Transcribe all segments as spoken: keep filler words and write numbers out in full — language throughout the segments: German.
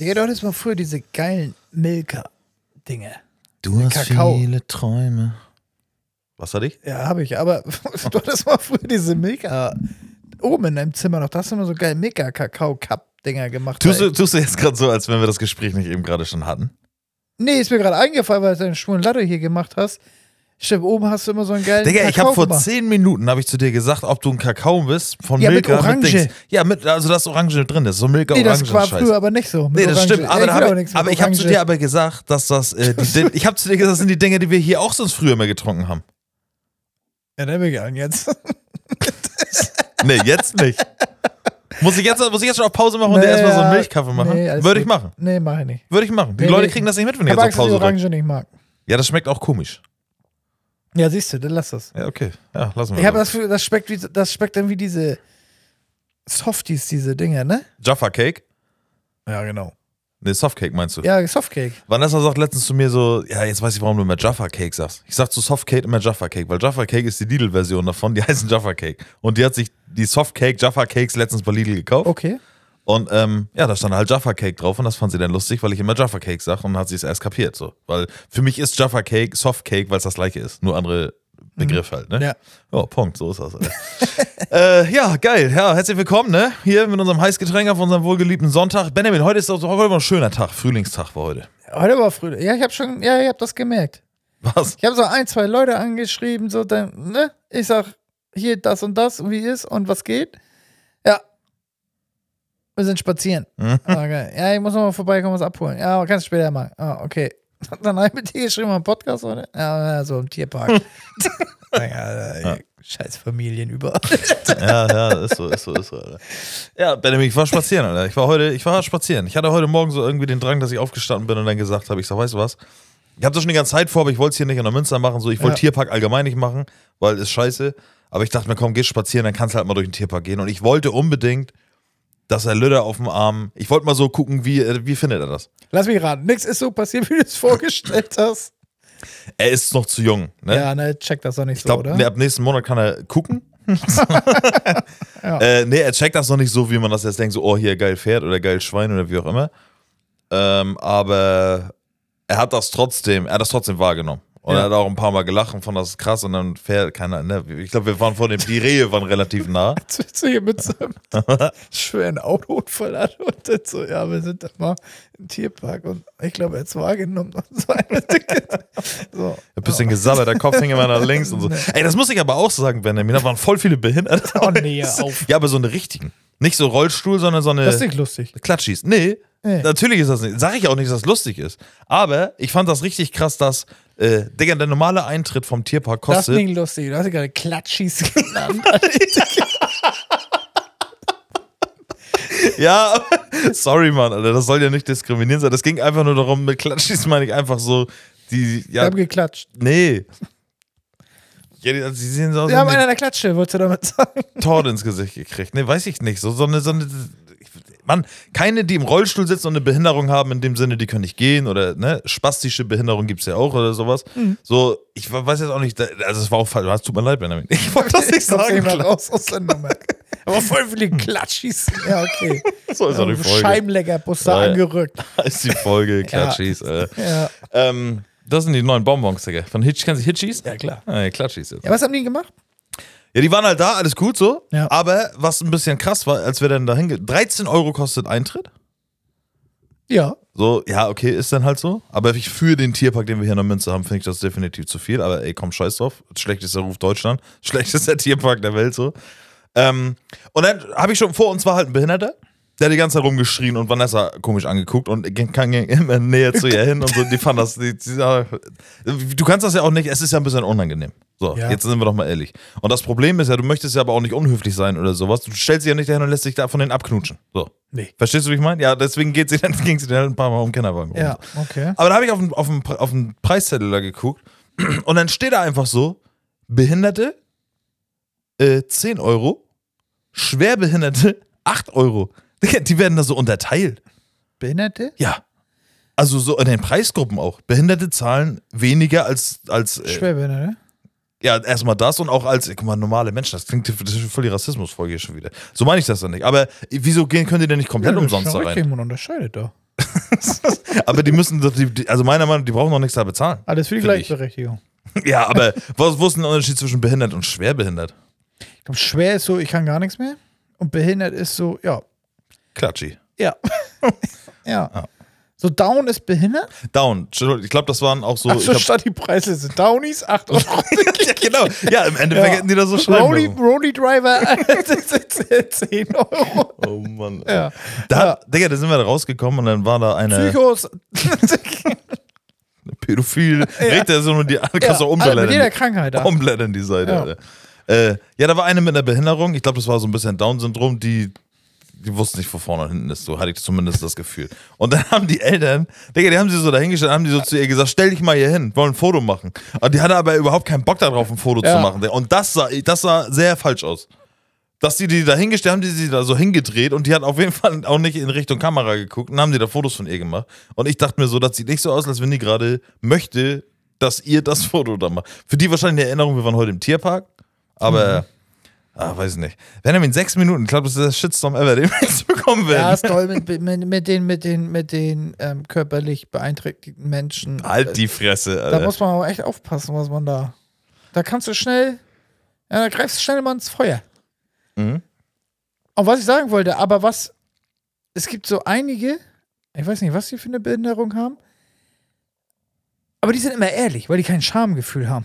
ihr doch das mal früher diese geilen Milka-Dinge. Du hast Kakao. viele Träume. Was hat ich? Ja, habe ich, aber du hattest mal früher diese Milka oben in deinem Zimmer noch, da hast du immer so geil Milka-Kakao-Cup-Dinger gemacht. Tust du, tust du jetzt gerade so, als wenn wir das Gespräch nicht eben gerade schon hatten? Nee, ist mir gerade eingefallen, weil du einen schwulen Latte hier gemacht hast. Stimmt, oben hast du immer so einen geilen Digga, Kakao ich habe vor gemacht. zehn Minuten habe ich zu dir gesagt, ob du ein Kakao bist von Ja, mit Milka. Orange. Dings. Ja, mit, also das Orange drin ist. So Milka Nee, das Orange war Scheiß. früher aber nicht so. mit Nee, das Orange. stimmt. Aber, Ja, da ich will hab auch nichts ich, mit aber ich habe zu Orange. dir aber gesagt, dass das, äh, die, Din- ich habe zu dir gesagt, das sind die Dinge, die wir hier auch sonst früher mal getrunken haben. Ja, dann bin ich an jetzt. Nee, jetzt nicht. Muss ich jetzt, muss ich jetzt schon auf Pause machen und dir erstmal so einen Milchkaffee machen? Nee, alles Würde ich gut. machen. Nee, mach ich nicht. Würde ich machen. Die Nee, Leute nee. kriegen das nicht mit, wenn Ich ich hab jetzt auf Angst, dass ich Pause drücke. Orange nicht mag. Ja, das schmeckt auch komisch. Ja, siehst du, dann lass das. Ja, okay. Ja, lassen wir Ich habe so. das Gefühl, das schmeckt, wie, das schmeckt dann wie diese Softies, diese Dinger, ne? Jaffa Cake? Ja, genau. Nee, Softcake meinst du? Ja, Softcake. Vanessa sagt letztens zu mir so, ja, jetzt weiß ich, warum du immer Jaffa Cake sagst. Ich sag zu Softcake immer Jaffa Cake, weil Jaffa Cake ist die Lidl-Version davon, die heißen Jaffa Cake. Und die hat sich die Softcake Jaffa Cakes letztens bei Lidl gekauft. Okay. Und ähm, ja, da stand halt Jaffa Cake drauf und das fand sie dann lustig, weil ich immer Jaffa Cake sag und dann hat sie es erst kapiert. So. Weil für mich ist Jaffa Cake Softcake, weil es das gleiche ist, nur andere Begriff halt, ne? Ja. Oh, Punkt, so ist das. äh, ja, geil. Ja, herzlich willkommen, ne? Hier mit unserem Heißgetränk auf unserem wohlgeliebten Sonntag. Benjamin, heute ist auch heute war ein schöner Tag, Frühlingstag war heute. Heute war früh. Ja, ich habe schon, ja, ich habe das gemerkt. Was? Ich habe so ein, zwei Leute angeschrieben, so dann, ne? Ich sag, hier das und das, wie ist und was geht. Ja. Wir sind spazieren. Mhm. Ah, geil. Ja, ich muss noch mal vorbeikommen, was abholen. Ja, aber kannst du später mal. Ah, okay. Dann habe ich mit dir geschrieben, einen Podcast, oder? Ja, ja, so im Tierpark. ja, ja. Scheiß Familien überall. Ja, ja, ist so, ist so, ist so, Alter. Ja, Benjamin, ich war spazieren, Alter. Ich war heute, ich war spazieren. Ich hatte heute Morgen so irgendwie den Drang, dass ich aufgestanden bin und dann gesagt habe, ich sag, weißt du was? Ich habe das schon die ganze Zeit vor, aber ich wollte es hier nicht in der Münster machen. So, ich wollte Ja. Tierpark allgemein nicht machen, weil ist scheiße. Aber ich dachte mir, komm, geh spazieren, dann kannst du halt mal durch den Tierpark gehen. Und ich wollte unbedingt, dass er Lüder auf dem Arm. Ich wollte mal so gucken, wie, äh, wie findet er das? Lass mich raten. Nichts ist so passiert, wie du es vorgestellt hast. Er ist noch zu jung, ne? Ja, ne, check das doch nicht Ich so, glaube, oder? nee, ab nächsten Monat kann er gucken. Ja. äh, nee, er checkt das noch nicht so, wie man das jetzt denkt, so, oh, hier geil Pferd oder geil Schwein oder wie auch immer. Ähm, aber er hat das trotzdem, er hat das trotzdem wahrgenommen. Und Ja. er hat auch ein paar Mal gelacht und fand das krass und dann Pferd, keine ne, ich glaube, wir waren vor dem, die Rehe waren relativ nah. Jetzt willst du hier mit so einem schweren Autounfall an und dann so, ja, wir sind da mal im Tierpark und ich glaube, er hat es wahrgenommen und so eine Ticket. So. Ein bisschen gesabbert, der Kopf hing immer nach links und so. Nee. Ey, das muss ich aber auch sagen, Benjamin, da waren voll viele Behinderte. Oh nee, hör auf. Ja, aber so eine richtigen. Nicht so Rollstuhl, sondern so eine Das ist nicht lustig. Klatschis. Nee, Nee. natürlich ist das nicht. Sag ich auch nicht, dass das lustig ist. Aber ich fand das richtig krass, dass, äh, Digga, der normale Eintritt vom Tierpark Das ist kostet. nicht lustig. Du hast ja gerade Klatschis genannt. Ja, sorry, Mann, Alter, das soll ja nicht diskriminierend sein. Das ging einfach nur darum, mit Klatschis meine ich einfach so, die, Wir ja, haben geklatscht. nee. Ja, die, sie sehen so aus, Wir haben als einen hätten an der Klatsche, wolltest du damit sagen? die Tord ins Gesicht gekriegt. Nee, weiß ich nicht. So, so eine, so eine, Mann, keine, die im Rollstuhl sitzen und eine Behinderung haben, in dem Sinne, die können nicht gehen oder, ne, spastische Behinderung gibt's ja auch oder sowas. Mhm. So, ich weiß jetzt auch nicht, also es war auch falsch, es tut mir leid, Benjamin. Ich wollte das nicht Ich komm's sagen. nicht mal klar. raus aus der Nummer. Aber voll viele Klatschis. Ja, okay. So ist auch die Folge. Scheibenleckerbus da Ja, ja. angerückt. Ist die Folge, Klatschis. Äh. Ja. Ähm, das sind die neuen Bonbons, Digga. Von Hitch, kennst du Hitchis? Ja, klar. Ah, ja, Klatschis jetzt. Ja, was haben die gemacht? Ja, die waren halt da, alles gut so. Ja. Aber was ein bisschen krass war, als wir dann da hinge... dreizehn Euro kostet Eintritt. Ja. So, ja, okay, ist dann halt so. Aber ich für den Tierpark, den wir hier in der Münze haben, finde ich das definitiv zu viel. Aber ey, komm, scheiß drauf. Schlechtester Ruf Deutschland. Schlechtester Tierpark der Welt so. Ähm, und dann habe ich schon, vor uns war halt ein Behinderter. Der hat die ganze Zeit rumgeschrien und Vanessa komisch angeguckt und ging, ging immer näher zu ihr hin und so. Die fand das, die, die, du kannst das ja auch nicht, es ist ja ein bisschen unangenehm. So, Ja. jetzt sind wir doch mal ehrlich. Und das Problem ist ja, du möchtest ja aber auch nicht unhöflich sein oder sowas. Du stellst dich ja nicht dahin und lässt dich da von denen abknutschen. So. Nee. Verstehst du, wie ich meine? Ja, deswegen geht sie dann, ging sie dann ein paar Mal um den Kinderwagen rum. Ja, okay. Aber da habe ich auf den, auf, den, auf den Preiszettel da geguckt und dann steht da einfach so, Behinderte äh, zehn Euro, Schwerbehinderte acht Euro. Die werden da so unterteilt. Behinderte? Ja. Also so in den Preisgruppen auch. Behinderte zahlen weniger als, als äh, Schwerbehinderte? ja, erstmal das und auch als, guck mal, normale Menschen. Das klingt, das ist voll die Rassismusfolge hier schon wieder. So meine ich das dann nicht. Aber wieso gehen, können die denn nicht komplett Ja, das ist umsonst schon da richtig, rein? man unterscheidet doch. Aber die müssen, doch die, also meiner Meinung nach, die brauchen noch nichts da bezahlen. Alles für die Find ich. Gleichberechtigung. Ja, aber was, wo ist denn der Unterschied zwischen behindert und schwerbehindert? Ich glaube, schwer ist so, ich kann gar nichts mehr. Und behindert ist so, ja. Klatschi. Ja. ja. Ah. So Down ist behindert? Down. Ich glaube, das waren auch so. Ach so, ich glaub, statt die Preise sind Downies, acht Euro. ja, genau. Ja, im Endeffekt Ja. hätten die das so schreiben Rolli, müssen. Rolli Driver, zehn Euro. Oh Mann. Ja. Da, Ja. Digga, da sind wir da rausgekommen und dann war da eine Psychos. Pädophil. Recht, so nur die kannst du ja, auch alle umblättern. mit jeder Krankheit da. Umblättern die Seite, Ja. Alter. Äh, ja, da war eine mit einer Behinderung. Ich glaube, das war so ein bisschen Down-Syndrom, die. Die wussten nicht, wo vorne und hinten ist, so hatte ich zumindest das Gefühl. Und dann haben die Eltern, Digga, die haben sie so dahingestellt, haben die so zu ihr gesagt, stell dich mal hier hin, wollen ein Foto machen. Und die hatte aber überhaupt keinen Bock darauf, ein Foto Ja. zu machen. Und das sah, das sah sehr falsch aus. Dass die die da hingestellt haben, die sie da so hingedreht und die hat auf jeden Fall auch nicht in Richtung Kamera geguckt und haben die da Fotos von ihr gemacht. Und ich dachte mir so, das sieht nicht so aus, als wenn die gerade möchte, dass ihr das Foto da macht. Für die wahrscheinlich eine Erinnerung, wir waren heute im Tierpark, aber... Mhm. Ah, weiß nicht. Benjamin, sechs Minuten. Ich glaube, das ist der Shitstorm ever, den wir jetzt bekommen werden. Ja, ist toll mit, mit, mit den, mit den, mit den ähm, körperlich beeinträchtigten Menschen. Halt die Fresse, Alter. Da muss man aber echt aufpassen, was man da. Da kannst du schnell. Ja, da greifst du schnell mal ins Feuer. Mhm. Und was ich sagen wollte, aber was. Es gibt so einige, ich weiß nicht, was die für eine Behinderung haben, aber die sind immer ehrlich, weil die kein Schamgefühl haben.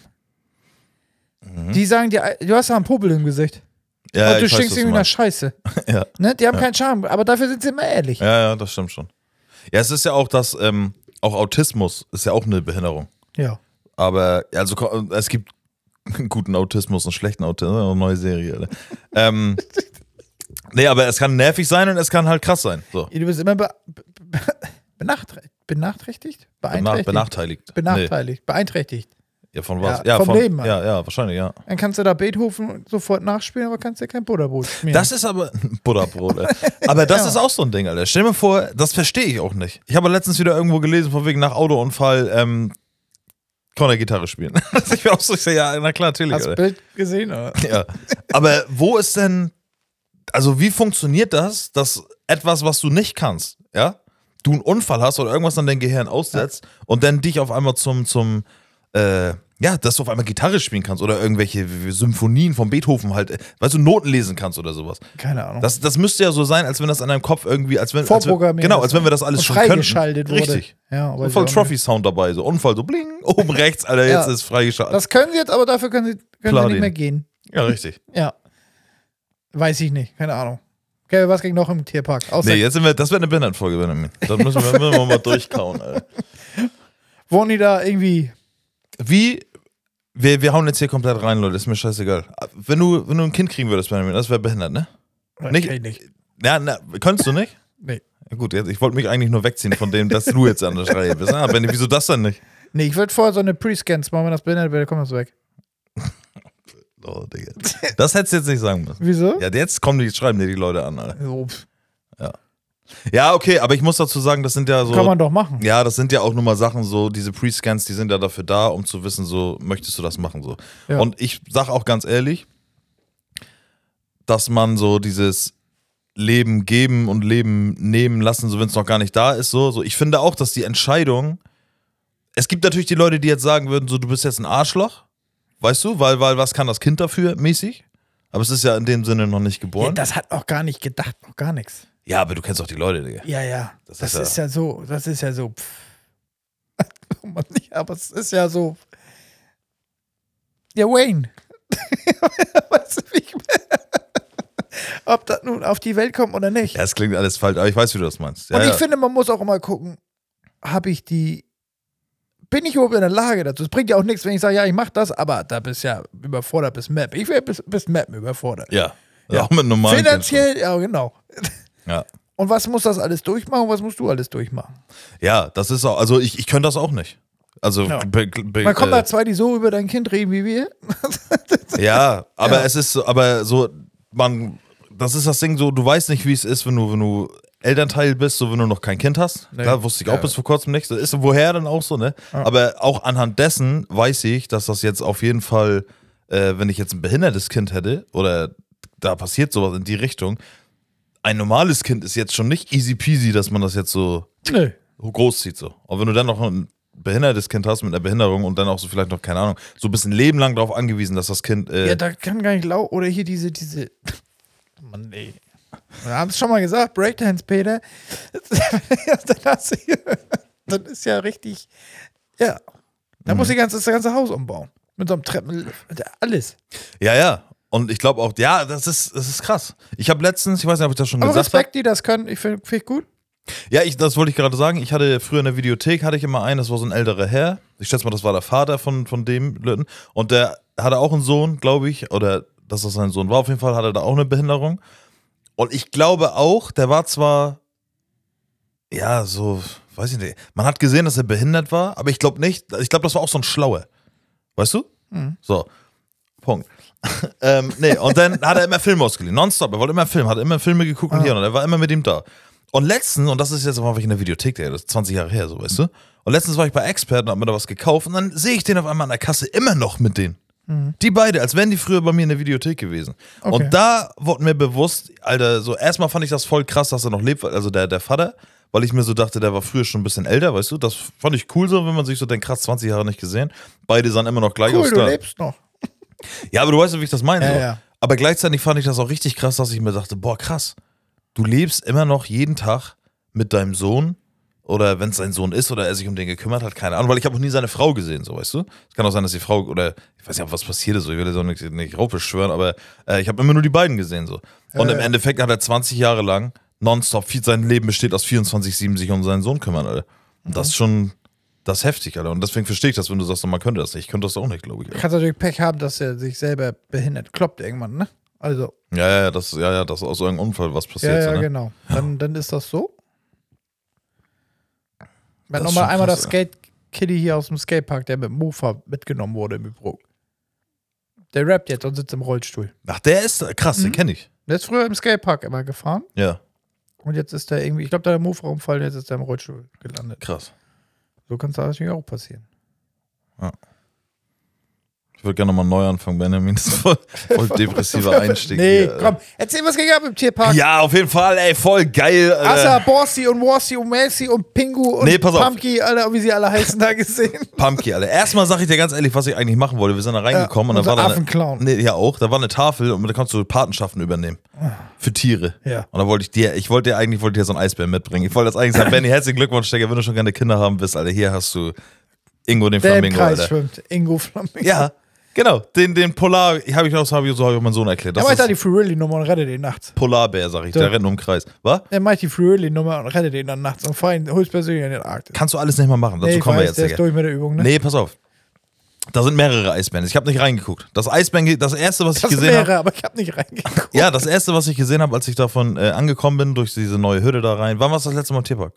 Mhm. Die sagen dir, du hast ja einen Popel im Gesicht. Ja, und du ich weiß, stinkst was irgendwie du nach meinst. Scheiße. Ja. Ne? Die haben Ja. keinen Charme, aber dafür sind sie immer ehrlich. Ja, ja, das stimmt schon. Ja, es ist ja auch das, ähm, auch Autismus ist ja auch eine Behinderung. Ja. Aber, also es gibt guten Autismus und schlechten Autismus. Eine neue Serie, Alter. ähm, nee, aber es kann nervig sein und es kann halt krass sein. So. Du bist immer be be benachträchtigt. Benachträchtigt? Beeinträchtigt? Benachteiligt. Benachteiligt. Nee. Beeinträchtigt. Ja, von was? Ja, vom von, Leben halt. Ja, ja, wahrscheinlich, ja. Dann kannst du da Beethoven sofort nachspielen, aber kannst dir kein Butterbrot schmieren. Das ist aber Butterbrot, ey. Aber das Ja. ist auch so ein Ding, Alter. Stell dir mal vor, das verstehe ich auch nicht. Ich habe letztens wieder irgendwo gelesen, von wegen nach Autounfall, ähm, kann er Gitarre spielen. Ich bin auch so, ich sag, ja, na klar, natürlich. Hast du das Alter. Bild gesehen, oder? Ja. Aber wo ist denn, also wie funktioniert das, dass etwas, was du nicht kannst, ja, du einen Unfall hast oder irgendwas an dein Gehirn aussetzt ja. und dann dich auf einmal zum, zum, äh, ja, dass du auf einmal Gitarre spielen kannst oder irgendwelche Symphonien von Beethoven halt, weißt du, Noten lesen kannst oder sowas. Keine Ahnung. Das, das müsste ja so sein, als wenn das in deinem Kopf irgendwie, als wenn, Vorprogrammiert. Als wenn, genau, als wenn wir das alles und schon können. freigeschaltet wurde. Richtig. Ja, Und voll Trophy-Sound dabei, so Unfall, so bling, oben rechts, Alter, jetzt Ja. ist freigeschaltet. Das können sie jetzt, aber dafür können sie, können sie Platin. nicht mehr gehen. Ja, richtig. Ja. Weiß ich nicht, keine Ahnung. Okay, was ging noch im Tierpark? Außer Nee, jetzt sind wir, das wird eine Behindertenfolge, Benjamin. Da müssen wir, müssen wir mal durchkauen, Alter. wurden die da irgendwie. Wie, wir, wir hauen jetzt hier komplett rein, Leute, ist mir scheißegal. Wenn du, wenn du ein Kind kriegen würdest, Benjamin, das wäre behindert, ne? Nicht? Okay, nicht. Ja, na, könntest du nicht? Nee. Ja, gut, jetzt, ich wollte mich eigentlich nur wegziehen von dem, dass du jetzt an der Schreibe bist. Ah, Benny, wieso das denn nicht? Nee, ich würde vorher so eine Pre-Scans machen, wenn das behindert wäre, kommt das weg. Oh, Digga. Das hättest du jetzt nicht sagen müssen. Wieso? Ja, jetzt kommen die, schreiben dir die Leute an, Alter. So, pff, Ja, okay, aber ich muss dazu sagen, das sind ja so. kann man doch machen. Ja, das sind ja auch nur mal Sachen, so diese Pre-Scans, die sind ja dafür da, um zu wissen, so, möchtest du das machen, so. Ja. Und ich sag auch ganz ehrlich, dass man so dieses Leben geben und Leben nehmen lassen, so wenn es noch gar nicht da ist, so, so. Ich finde auch, dass die Entscheidung, es gibt natürlich die Leute, die jetzt sagen würden, so, du bist jetzt ein Arschloch, weißt du, weil, weil was kann das Kind dafür, mäßig? Aber es ist ja in dem Sinne noch nicht Ja, geboren. das hat auch gar nicht gedacht, noch gar nichts. Ja, aber du kennst auch die Leute, Digga. Ja, ja. Das Das, ist ist, ja- ja so, das ist ja so. Pff. Oh Mann, nicht, aber es ist ja so. Ja, Wayne. Weißt du, wie ich ob das nun auf die Welt kommt oder nicht. Ja, es klingt alles falsch, aber ich weiß, wie du das meinst. Ja, Und ich ja. finde, man muss auch immer gucken, habe ich die. Bin ich überhaupt in der Lage dazu? Es bringt ja auch nichts, wenn ich sage, ja, ich mach das, aber da bist ja überfordert bis Map. Ich wäre bis, bis Map überfordert. Ja. Ja, auch mit normalen Finanziell, ja, genau. Kindern. Ja. Und was muss das alles durchmachen? Was musst du alles durchmachen? Ja, das ist auch, also ich, ich könnte das auch nicht. Also, Ja. be, be, Man kommt äh, da zwei, die so über dein Kind reden wie wir. ja, aber Ja. es ist so, aber so, man, das ist das Ding so, du weißt nicht, wie es ist, wenn du, wenn du Elternteil bist, so wenn du noch kein Kind hast. Nee. Klar, wusste ich auch Ja. bis vor kurzem nicht. Das ist woher dann auch so, ne? Ja. Aber auch anhand dessen weiß ich, dass das jetzt auf jeden Fall, äh, wenn ich jetzt ein behindertes Kind hätte, oder da passiert sowas in die Richtung, ein normales Kind ist jetzt schon nicht easy peasy, dass man das jetzt so, Nö. großzieht so. Und wenn du dann noch ein behindertes Kind hast mit einer Behinderung und dann auch so vielleicht noch, keine Ahnung, so ein bisschen Leben lang darauf angewiesen, dass das Kind. Äh ja, da kann gar nicht laut. Oder hier diese, diese. Mann, ey. Wir haben es schon mal gesagt, Breakdance, Peter. dann hast du hier, das ist ja richtig. Ja. Da mhm. muss die ganze, das ganze Haus umbauen. Mit so einem Treppen. Alles. Ja, ja. Und ich glaube auch, ja, das ist, das ist krass. Ich habe letztens, ich weiß nicht, ob ich das schon Aber gesagt habe. Respekt, die das können, ich finde find gut. Ja, ich, das wollte ich gerade sagen. Ich hatte früher in der Videothek, hatte ich immer einen, das war so ein älterer Herr. Ich schätze mal, das war der Vater von, von dem Lütten. Und der hatte auch einen Sohn, glaube ich, oder dass das sein Sohn war. Auf jeden Fall hatte er da auch eine Behinderung. Und ich glaube auch, der war zwar, ja, so, weiß ich nicht, man hat gesehen, dass er behindert war, aber ich glaube nicht, ich glaube, das war auch so ein Schlauer. Weißt du? Mhm. So, Punkt. ähm, nee, und dann hat er immer Filme ausgeliehen, nonstop, er wollte immer Filme, hat immer Filme geguckt ah. und hier und er war immer mit ihm da. Und letztens, und das ist jetzt war ich in der Videothek, das ist zwanzig Jahre her, so, weißt du? Und letztens war ich bei Expert und hab mir da was gekauft und dann sehe ich den auf einmal an der Kasse immer noch mit denen. Mhm. Die beide, als wären die früher bei mir in der Videothek gewesen. Okay. Und da wurde mir bewusst, Alter, so erstmal fand ich das voll krass, dass er noch lebt, also der, der Vater, weil ich mir so dachte, der war früher schon ein bisschen älter, weißt du? Das fand ich cool so, wenn man sich so denkt, krass, zwanzig Jahre nicht gesehen. Beide sahen immer noch gleich cool, aus. Du da. lebst noch. Ja, aber du weißt ja, wie ich das meine. Ja, so. ja. Aber gleichzeitig fand ich das auch richtig krass, dass ich mir dachte, boah, krass, du lebst immer noch jeden Tag mit deinem Sohn oder wenn es sein Sohn ist oder er sich um den gekümmert hat, keine Ahnung, weil ich habe auch nie seine Frau gesehen, so, weißt du? Es kann auch sein, dass die Frau, oder ich weiß nicht, was passiert ist, so, ich will jetzt auch nicht, nicht rauf beschwören, aber äh, ich habe immer nur die beiden gesehen, so. Und ja, im ja. Endeffekt hat er zwanzig Jahre lang nonstop, viel, sein Leben besteht aus vierundzwanzig sieben sich um seinen Sohn kümmern, Alter. Und mhm. das ist schon, das ist heftig, Alter. Und deswegen verstehe ich das, wenn du sagst, man könnte das nicht. Ich könnte das auch nicht, glaube ich. Du kannst natürlich Pech haben, dass er sich selber behindert kloppt irgendwann, ne? Also. Ja, ja, das, ja, ja, das ist aus irgendeinem Unfall was passiert. Ja, ja, so, ne? genau. Dann, dann ist das so. Wenn nochmal einmal krass, das Skate-Kitty hier aus dem Skatepark, der mit dem Mofa mitgenommen wurde im Übrigen. Der rappt jetzt und sitzt im Rollstuhl. Ach, der ist krass, mhm. den kenne ich. Der ist früher im Skatepark immer gefahren. Ja. Und jetzt ist der irgendwie, ich glaube, da hat der Mofa umfallen, jetzt ist der im Rollstuhl gelandet. Krass. So kann es natürlich auch passieren. Ja. Ich würde gerne nochmal neu anfangen, Benjamin. Das ist voll, voll depressiver Einstieg. Nee, hier, komm, erzähl, was ging ab im Tierpark. Ja, auf jeden Fall, ey, voll geil. Assa, Borsi und Warsi und Messi und Pingu und nee, Pumpki, Alter, wie sie alle heißen, da gesehen. Pumpki, Alter. Erstmal sag ich dir ganz ehrlich, was ich eigentlich machen wollte. Wir sind da reingekommen ja, und da war da Affenclown. Nee, ja auch, da war eine Tafel und da kannst du Patenschaften übernehmen. Für Tiere. Ja. Und da wollte ich dir, ich wollte dir eigentlich wollte dir so ein Eisbär mitbringen. Ich wollte das eigentlich sagen, Benny, herzlichen Glückwunsch, Digga, wenn du schon gerne Kinder haben willst, Alter, hier hast du Ingo den Der Flamingo, im Kreis Alter. schwimmt. Ingo Flamingo. Ja. Genau, den, den Polar, habe ich auch so habe ich meinem Sohn erklärt. Er macht da die Fruilli-Nummer und rettet den nachts. Polarbär, sag ich, der rennt um den Kreis. Was? Er macht die Fruilli-Nummer und rettet den dann nachts und fahr ihn höchstpersönlich in den Arktis. Kannst du alles nicht mal machen, dazu nee, kommen weiß, wir jetzt. Der ist durch mit der Übung, ne? Nee, pass auf. Da sind mehrere Eisbären. Ich habe nicht reingeguckt. Das Eisbären, das erste, was ich das gesehen habe. aber ich habe nicht reingeguckt. Ja, das erste, was ich gesehen habe, als ich davon äh, angekommen bin, durch diese neue Hütte da rein. Wann war es das letzte Mal im Tierpark?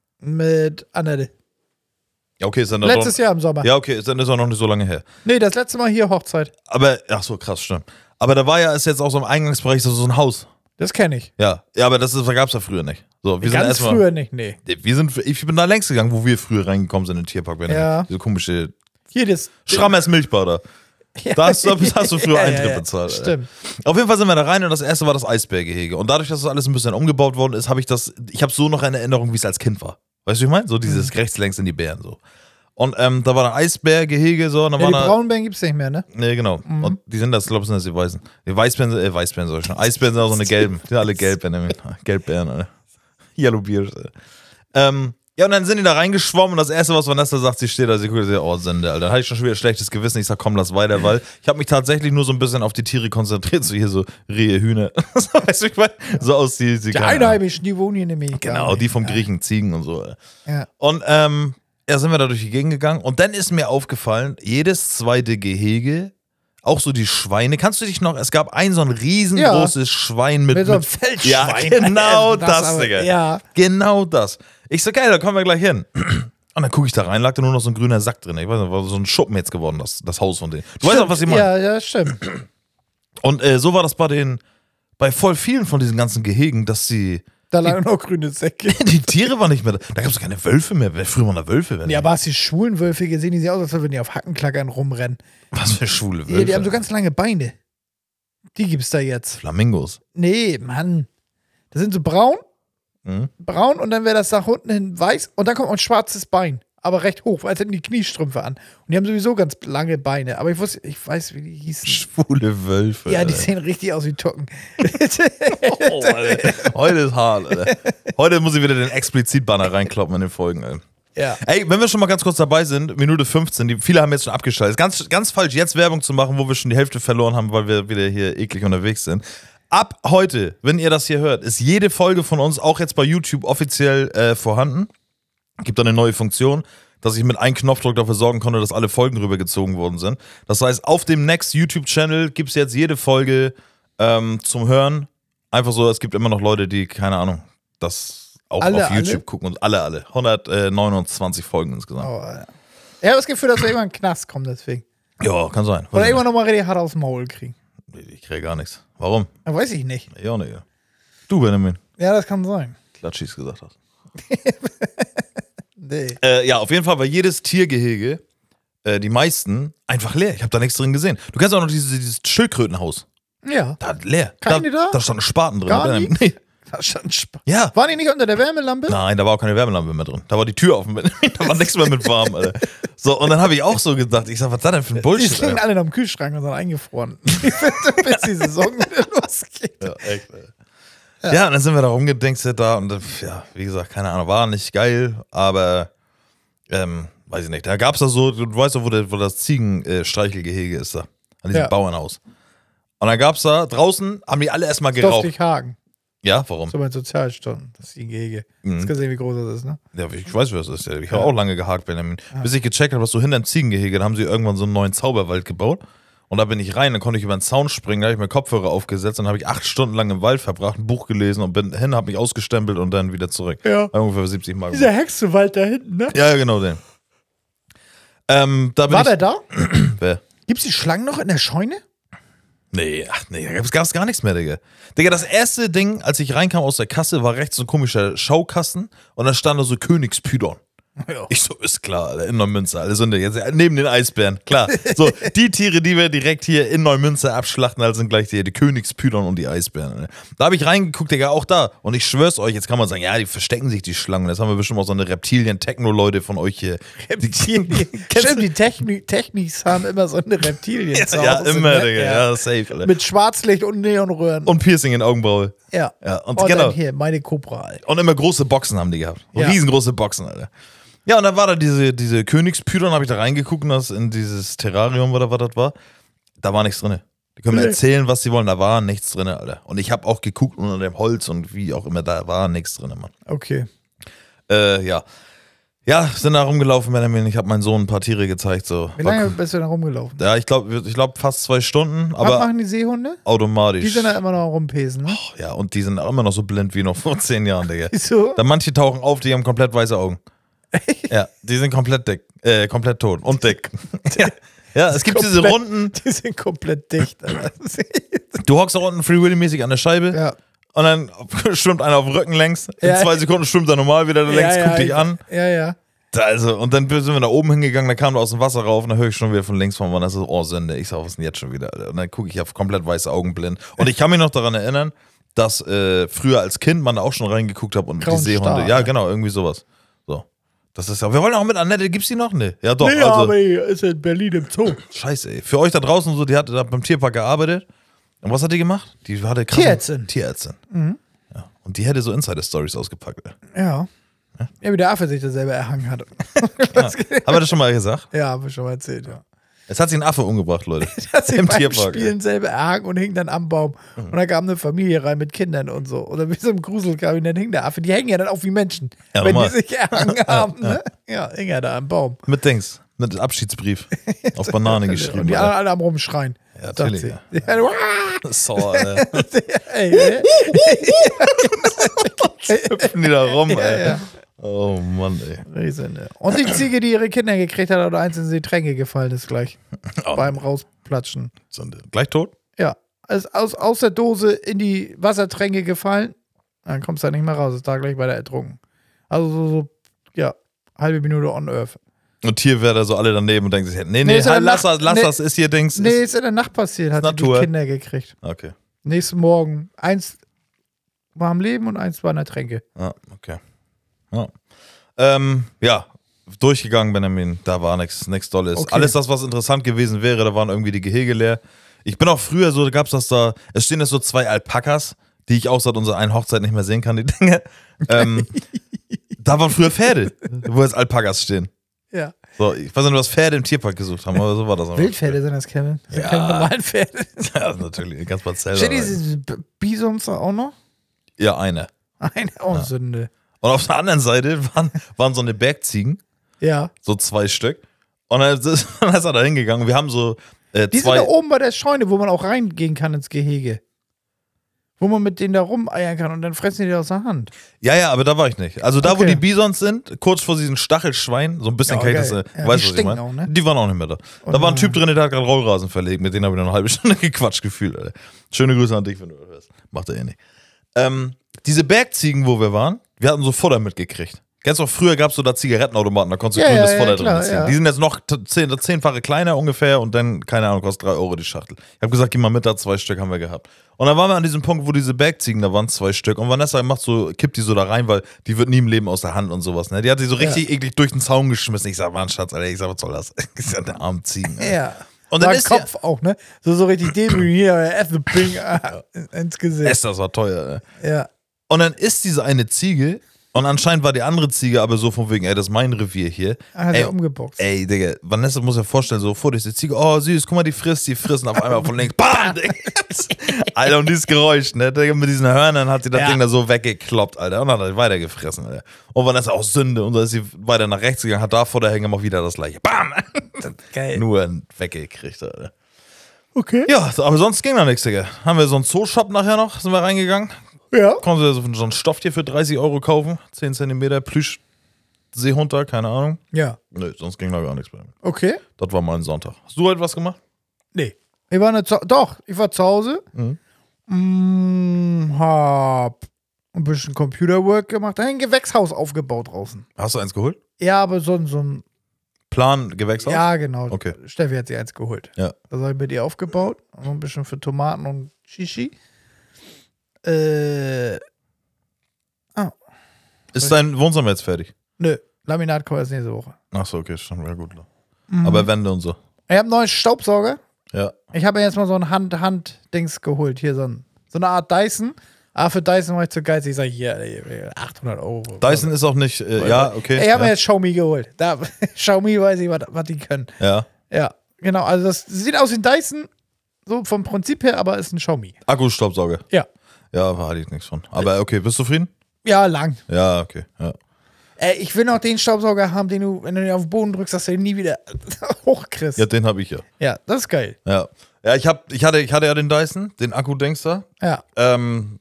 Mit Annette. Ja, okay, ist dann Letztes doch, Jahr im Sommer. Ja, okay, ist dann ist auch noch nicht so lange her. Nee, das letzte Mal hier Hochzeit. Aber, ach so, krass, stimmt. Aber da war ja, ist jetzt auch so im Eingangsbereich so, so ein Haus. Das kenne ich. Ja, ja, aber das, das gab es ja früher nicht. So, wir Ganz sind früher nicht, nee. Wir sind, ich bin da längst gegangen, wo wir früher reingekommen sind in den Tierpark. Wenn ja. Diese komische hier das Schrammers Milchbar da. Ja. Da hast du, hast du früher ja, Eintritt ja, ja. bezahlt. Stimmt. Auf jeden Fall sind wir da rein und das erste war das Eisbärgehege. Und dadurch, dass das alles ein bisschen umgebaut worden ist, habe ich das, ich habe so noch eine Erinnerung, wie es als Kind war. Weißt du, wie ich meine? So dieses mhm. rechts, längs in die Bären so. Und ähm, da war ein Eisbärgehege so. Und da ja, war die da, braunen Bären gibt's nicht mehr, ne? Nee, genau. Mhm. Und die sind das, glaube ich, sind das die Weißen. Die Weißbären sind, äh, Weißbären soll ich schon. Eisbären sind auch so eine gelben. Die sind alle gelb, Gelbbären, Alter. Yellow Beers. Ähm, ja, und dann sind die da reingeschwommen und das erste, was Vanessa sagt, sie steht da, sie guckt, oh, Sende, Alter. Da hatte ich schon schon wieder schlechtes Gewissen. Ich sag, komm, lass weiter, weil ich habe mich tatsächlich nur so ein bisschen auf die Tiere konzentriert, so hier so Rehe, Hühner. so, weißt du, ich mein, so aus die, die, die Einheimischen, die wohnen hier nämlich. Genau, die vom Griechen, Ziegen und so. Ja. Und, ähm, ja, sind wir da durch die Gegend gegangen und dann ist mir aufgefallen, jedes zweite Gehege, auch so die Schweine, kannst du dich noch, es gab ein so ein riesengroßes ja. Schwein mit, mit so einem mit Feldschwein. Ja, genau das, das aber, Digga. Ja. Genau das. Ich so, geil, da kommen wir gleich hin. Und dann gucke ich da rein, lag da nur noch so ein grüner Sack drin. Ich weiß nicht, war so ein Schuppen jetzt geworden, das, das Haus von denen. Du stimmt. weißt auch, was ich meine. Ja, ja, stimmt. Und äh, so war das bei den, bei voll vielen von diesen ganzen Gehegen, dass sie Da lagen noch grüne Säcke. Die Tiere waren nicht mehr da. Da gab es keine Wölfe mehr. Früher waren da Wölfe. Ja, aber hast du die schwulen Wölfe gesehen? Die sehen aus, als würden die auf Hackenklackern rumrennen. Was für schwule Wölfe? Ja, die haben so ganz lange Beine. Die gibt's da jetzt. Flamingos. Nee, Mann. Das sind so braun Mhm. braun und dann wäre das nach unten hin weiß und dann kommt ein schwarzes Bein. Aber recht hoch, als hätten die Kniestrümpfe an. Und die haben sowieso ganz lange Beine. Aber ich wusste, ich weiß, wie die hießen. Schwule Wölfe. Ja, die Alter. sehen richtig aus wie Tucken. Oh, Alter. Heute ist hart, Alter. Heute muss ich wieder den Explizit-Banner reinkloppen in den Folgen, Alter. Ja. Ey, wenn wir schon mal ganz kurz dabei sind, Minute fünfzehn, die, viele haben jetzt schon abgeschaltet. Ganz, ganz falsch, jetzt Werbung zu machen, wo wir schon die Hälfte verloren haben, weil wir wieder hier eklig unterwegs sind. Ab heute, wenn ihr das hier hört, ist jede Folge von uns auch jetzt bei YouTube offiziell äh, vorhanden. Gibt da eine neue Funktion, dass ich mit einem Knopfdruck dafür sorgen konnte, dass alle Folgen rübergezogen worden sind. Das heißt, auf dem Next YouTube-Channel gibt es jetzt jede Folge ähm, zum Hören. Einfach so, es gibt immer noch Leute, die, keine Ahnung, das auch Alle, auf YouTube alle? gucken. Und alle, alle. hundertneunundzwanzig Folgen insgesamt. Oh, ja. Ich habe das Gefühl, dass wir irgendwann in den Knast kommen, deswegen. Ja, kann sein. Oder Weiß ich irgendwann nochmal richtig hart aufs Maul kriegen. nicht. Ich kriege gar nichts. Warum? Ja, weiß ich nicht. Ich auch nicht. Ja. Du, Benjamin, Ja, das kann sein. Klatschis gesagt hast. Nee. Äh, ja, auf jeden Fall war jedes Tiergehege, äh, die meisten, einfach leer. Ich habe da nichts drin gesehen. Du kennst auch noch dieses, dieses Schildkrötenhaus. Ja. Da leer. Keine da, da? Da stand ein Spaten drin. Gar Benjamin. nichts? Nee. Das ist schon Spaß. Ja. Waren die nicht unter der Wärmelampe? Nein, da war auch keine Wärmelampe mehr drin. Da war die Tür offen. Da war nichts mehr mit warm, Alter. So, und dann habe ich auch so gedacht, ich sag, was ist das denn für ein Die Bullshit? stehen Alter? alle noch im Kühlschrank und sind eingefroren. Bis die Saison wieder losgeht. Ja, echt, Alter. Ja. ja, und dann sind wir da rumgedenkt da und ja, wie gesagt, keine Ahnung, war nicht geil, aber ähm, weiß ich nicht. Da gab's da so, du weißt doch, wo, der, wo das Ziegenstreichelgehege ist da, an diesem Ja. Bauernhaus. Und dann gab's da, draußen haben die alle erstmal geraucht. Dorftig Hagen. Ja, warum? So bei Sozialstunden. Das ist die Gehege. Mhm. Hast gesehen, wie groß das ist, ne? Ja, ich weiß, wer das ist. Ich habe auch lange gehakt, Benjamin. Bis ich gecheckt habe, was so hinter dem Ziegengehege, da haben sie irgendwann so einen neuen Zauberwald gebaut. Und da bin ich rein, dann konnte ich über den Zaun springen, da habe ich mir Kopfhörer aufgesetzt, dann habe ich acht Stunden lang im Wald verbracht, ein Buch gelesen und bin hin, habe mich ausgestempelt und dann wieder zurück. Ja. Hab ungefähr siebzig Mal Dieser gemacht. Hexenwald da hinten, ne? Ja, ja, genau den. Ähm, da bin War ich, der da? Wer? Gibt's die Schlangen noch in der Scheune? Nee, ach nee, da gab's, gab's gar nichts mehr, Digga. Digga, das erste Ding, als ich reinkam aus der Kasse, war rechts so ein komischer Schaukasten und da stand da so Königspydon. Ja. Ich so, ist klar, Alter, in Neumünster, alle sind da jetzt neben den Eisbären, klar. So, die Tiere, die wir direkt hier in Neumünster abschlachten, halt sind gleich die, die Königspydon und die Eisbären. Alter. Da habe ich reingeguckt, Digga, auch da. Und ich schwör's euch, jetzt kann man sagen, ja, die verstecken sich, die Schlangen. Das haben wir bestimmt auch so eine Reptilien-Techno-Leute von euch hier. Reptilien. Kennst Stimmt, die Techni Techniks haben immer so eine Reptilien zu Ja, Hause, immer, ne? Digga, ja, safe, Alter. Mit Schwarzlicht und Neonröhren. Und Piercing in Augenbraue. ja. Ja, und Und genau. dann hier, meine Cobra, Alter. Und immer große Boxen haben die gehabt. Ja. Riesengroße Boxen, Alter. Ja, und dann war da diese, diese Königspydon, habe ich da reingeguckt und das in dieses Terrarium oder was das war. Da war nichts drin. Die können mir Nee. erzählen, was sie wollen, da war nichts drin, Alter. Und ich habe auch geguckt unter dem Holz und wie auch immer, da war nichts drin, Mann. Okay. Äh, ja. Ja, sind da rumgelaufen, Benjamin. Ich habe meinen Sohn ein paar Tiere gezeigt. So. Wie War lange cool. bist du da rumgelaufen? Ja, ich glaube ich glaub fast zwei Stunden, Was aber machen die Seehunde? automatisch. Die sind da immer noch rumpesen, ne? Ja, und die sind immer noch so blind wie noch vor zehn Jahren, Digga. Wieso? Da manche tauchen auf, die haben komplett weiße Augen. Ja, die sind komplett dick, äh, komplett tot und dick. ja. ja, es gibt diese Komplett- Runden, Die sind komplett dicht, Alter. du hockst da unten Free Willy-mäßig an der Scheibe ja. und dann schwimmt einer auf dem Rücken längs, in Ja. zwei Sekunden schwimmt er normal wieder längs, ja, guckt ja, dich an. Ja, ja. Da Also, und dann sind wir da oben hingegangen, da kam er aus dem Wasser rauf und dann höre ich schon wieder von links von mir, das ist oh Sünde. Ich sag, was ist denn jetzt schon wieder? Alter? Und dann gucke ich auf komplett weiße Augen blind. Und ich kann mich noch daran erinnern, dass äh, früher als Kind man da auch schon reingeguckt hat und Grauen die Seehunde. Star, ja, ja. genau, irgendwie sowas. So. Das ist ja. Wir wollen auch mit Annette, gibt's die noch? Nee. Ja, doch. Nee, also, aber hier ist in Berlin im Zoo. Scheiße, ey. Für euch da draußen so, die hat da beim Tierpark gearbeitet. Und was hat die gemacht? Die hatte krass. Tierärztin. Tierärztin. Mhm. Ja. Und die hätte so Insider-Stories ausgepackt. Ey. Ja. Ja, wie der Affe sich da selber erhangen hat. Ja. Haben wir das schon mal gesagt? Ja, haben wir schon mal erzählt, ja. Jetzt hat sich ein Affe umgebracht, Leute. Hat sich Im beim Tierpark. Spielen selber erhangen und hing dann am Baum. Und da kam eine Familie rein mit Kindern und so. Oder wie so im Gruselkabinett hing der Affe. Die hängen ja dann auch wie Menschen, Ja, wenn normal. die sich erhangen haben. Ne? Ja, hing er da am Baum. Mit Dings. Mit Abschiedsbrief. Auf Banane geschrieben. Und die Alter. anderen alle am Rumschreien. Ja, sagt natürlich, sie. Ja, du- So, Alter. Ey, ne? Hüpfen die da rum, Ja, ey. ja. Oh Mann, ey. Riesen, ne? Und die Ziege, die ihre Kinder gekriegt hat, oder eins in die Tränke gefallen ist gleich. Oh. Beim Rausplatschen. Sünde. Gleich tot? Ja. Ist aus, aus der Dose in die Wassertränke gefallen. Dann kommst du da nicht mehr raus. Ist da gleich bei der ertrunken. Also so, so ja, halbe Minute on Earth. Und Tierwärter so alle daneben und denken sich, nee, nee, Nee, ist halt, in der lass Nacht- das, lass nee. das, ist hier Dings. Nee, Ist, ist in der Nacht passiert, hat sie die Natur. Kinder gekriegt. okay. Nächsten Morgen, eins war am Leben und eins war in der Tränke. Ah, okay. Ja. Ähm, ja, durchgegangen, Benjamin, da war nichts nichts Dolles. Okay. Alles das, was interessant gewesen wäre, da waren irgendwie die Gehege leer. Ich bin auch früher so, da gab es das da, es stehen jetzt so zwei Alpakas, die ich auch seit unserer einen Hochzeit nicht mehr sehen kann, die Dinge. Ähm, da waren früher Pferde, wo jetzt Alpakas stehen. Ja. So, ich weiß nicht, was Pferde im Tierpark gesucht haben, aber so war das auch. Wildpferde sind das, Kevin. Das sind Ja. keine normalen Pferde. Ja, natürlich, ganz Parzell. Steht diese B- Bisons auch noch? Ja, eine. Eine oh, Sünde. Und auf der anderen Seite waren, waren so eine Bergziegen, Ja. so zwei Stück. Und dann ist, dann ist er da hingegangen. Wir haben so äh, Die zwei. sind da oben bei der Scheune, wo man auch reingehen kann ins Gehege. Wo man mit denen da rumeiern kann und dann fressen die die aus der Hand. Ja, ja, aber da war ich nicht. Also da, wo Okay. die Bisons sind, kurz vor diesen Stachelschweinen, so ein bisschen Ja, kalt ist, geil. äh, Ja, weißt die du, was ich meine? stinken auch, ne? Die waren auch nicht mehr da. Oh da war ein nein. Typ drin, der hat gerade Rollrasen verlegt, mit dem habe ich noch eine halbe Stunde gequatscht gefühlt, Alter. Schöne Grüße an dich, wenn du das hörst. Macht er eh nicht. Ähm, diese Bergziegen, wo wir waren, wir hatten so Futter mitgekriegt. Kennst du auch, früher gab es so da Zigarettenautomaten, da konntest du Ja, grünes ja, Futter ja, drin klar, ziehen. ja. Die sind jetzt noch t- zehn, zehnfache kleiner ungefähr und dann, keine Ahnung, kostet drei Euro die Schachtel. Ich habe gesagt, geh mal mit, da zwei Stück haben wir gehabt. Und dann waren wir an diesem Punkt, wo diese Bergziegen, da waren zwei Stück und Vanessa macht so, kippt die so da rein, weil die wird nie im Leben aus der Hand und sowas. Ne? Die hat die so richtig eklig durch den Zaun geschmissen. Ich sag, Mann, Schatz, Alter, ich sag, was soll das? Ich sag, der armen Ziegen. Alter. Ja. Und dann War ist Kopf auch, ne? So, so richtig demütig hier, Äpfelping ah, ins Gesicht. Es, das war teuer. Ne? Ja. Und dann ist diese eine Ziege und anscheinend war die andere Ziege aber so von wegen, ey, das ist mein Revier hier. Ah, hat ey, er umgeboxt. Ey, Digga, Vanessa muss ja vorstellen, so vor dir ist die Ziege, oh süß, guck mal, die frisst, die frisst und auf einmal von links, BAM! Digga. Alter, und dieses Geräusch, ne, Digga, mit diesen Hörnern hat sie das Ja. Ding da so weggekloppt, Alter, und dann hat er weiter gefressen, Alter. Und Vanessa auch Sünde, und dann ist sie weiter nach rechts gegangen, hat da vor der Hänge auch wieder das gleiche, BAM! Geil. Nur weggekriegt, Alter. Okay. Ja, aber sonst ging da nichts, Digga. Haben wir so einen Zoo-Shop nachher noch, sind wir reingegangen. Ja. Konnten Sie so einen Stoff hier für dreißig Euro kaufen, zehn Zentimeter, Plüsch, Seehunter, keine Ahnung. Ja. Nö, sonst ging da gar nichts bei mir. Okay. Das war mal ein Sonntag. Hast du heute was gemacht? Nee. Ich war nicht zu, doch, ich war zu Hause. Mhm. Mm, hab ein bisschen Computerwork gemacht. Ein Gewächshaus aufgebaut draußen. Hast du eins geholt? Ja, aber so, ein- so ein. Plan, Gewächshaus? Ja, genau. Okay. Steffi hat sich eins geholt. Ja. Das habe ich mit ihr aufgebaut. So ein bisschen für Tomaten und Shishi. Äh. Ist dein Wohnzimmer jetzt fertig? Nö. Laminat kommt erst nächste Woche. Achso, okay, stimmt, ja gut. Mhm. Aber Wände und so. Ich habe einen neuen Staubsauger. Ja. Ich habe mir jetzt mal so ein Hand-Hand-Dings geholt. Hier so, ein, so eine Art Dyson. Aber für Dyson war ich zu geizig. Ich sage, hier, ey, achthundert Euro. Dyson ist auch nicht, äh, ja, okay. Ich habe mir ja. jetzt Xiaomi geholt. Da, Xiaomi weiß ich, was, was die können. ja. Ja, genau. Also das sieht aus wie ein Dyson, so vom Prinzip her, aber ist ein Xiaomi. Akkustaubsauger. Ja. Ja, da hatte ich nichts von. Aber okay, bist du zufrieden? Ja, lang. Ja, okay. Ja. Ey, ich will noch den Staubsauger haben, den du, wenn du den auf den Boden drückst, dass du den nie wieder hochkriegst. Ja, den habe ich ja. Ja, das ist geil. Ja. Ja, ich, hab, ich, hatte, ich hatte ja den Dyson, den Akku-Dingster. Ja. Ähm,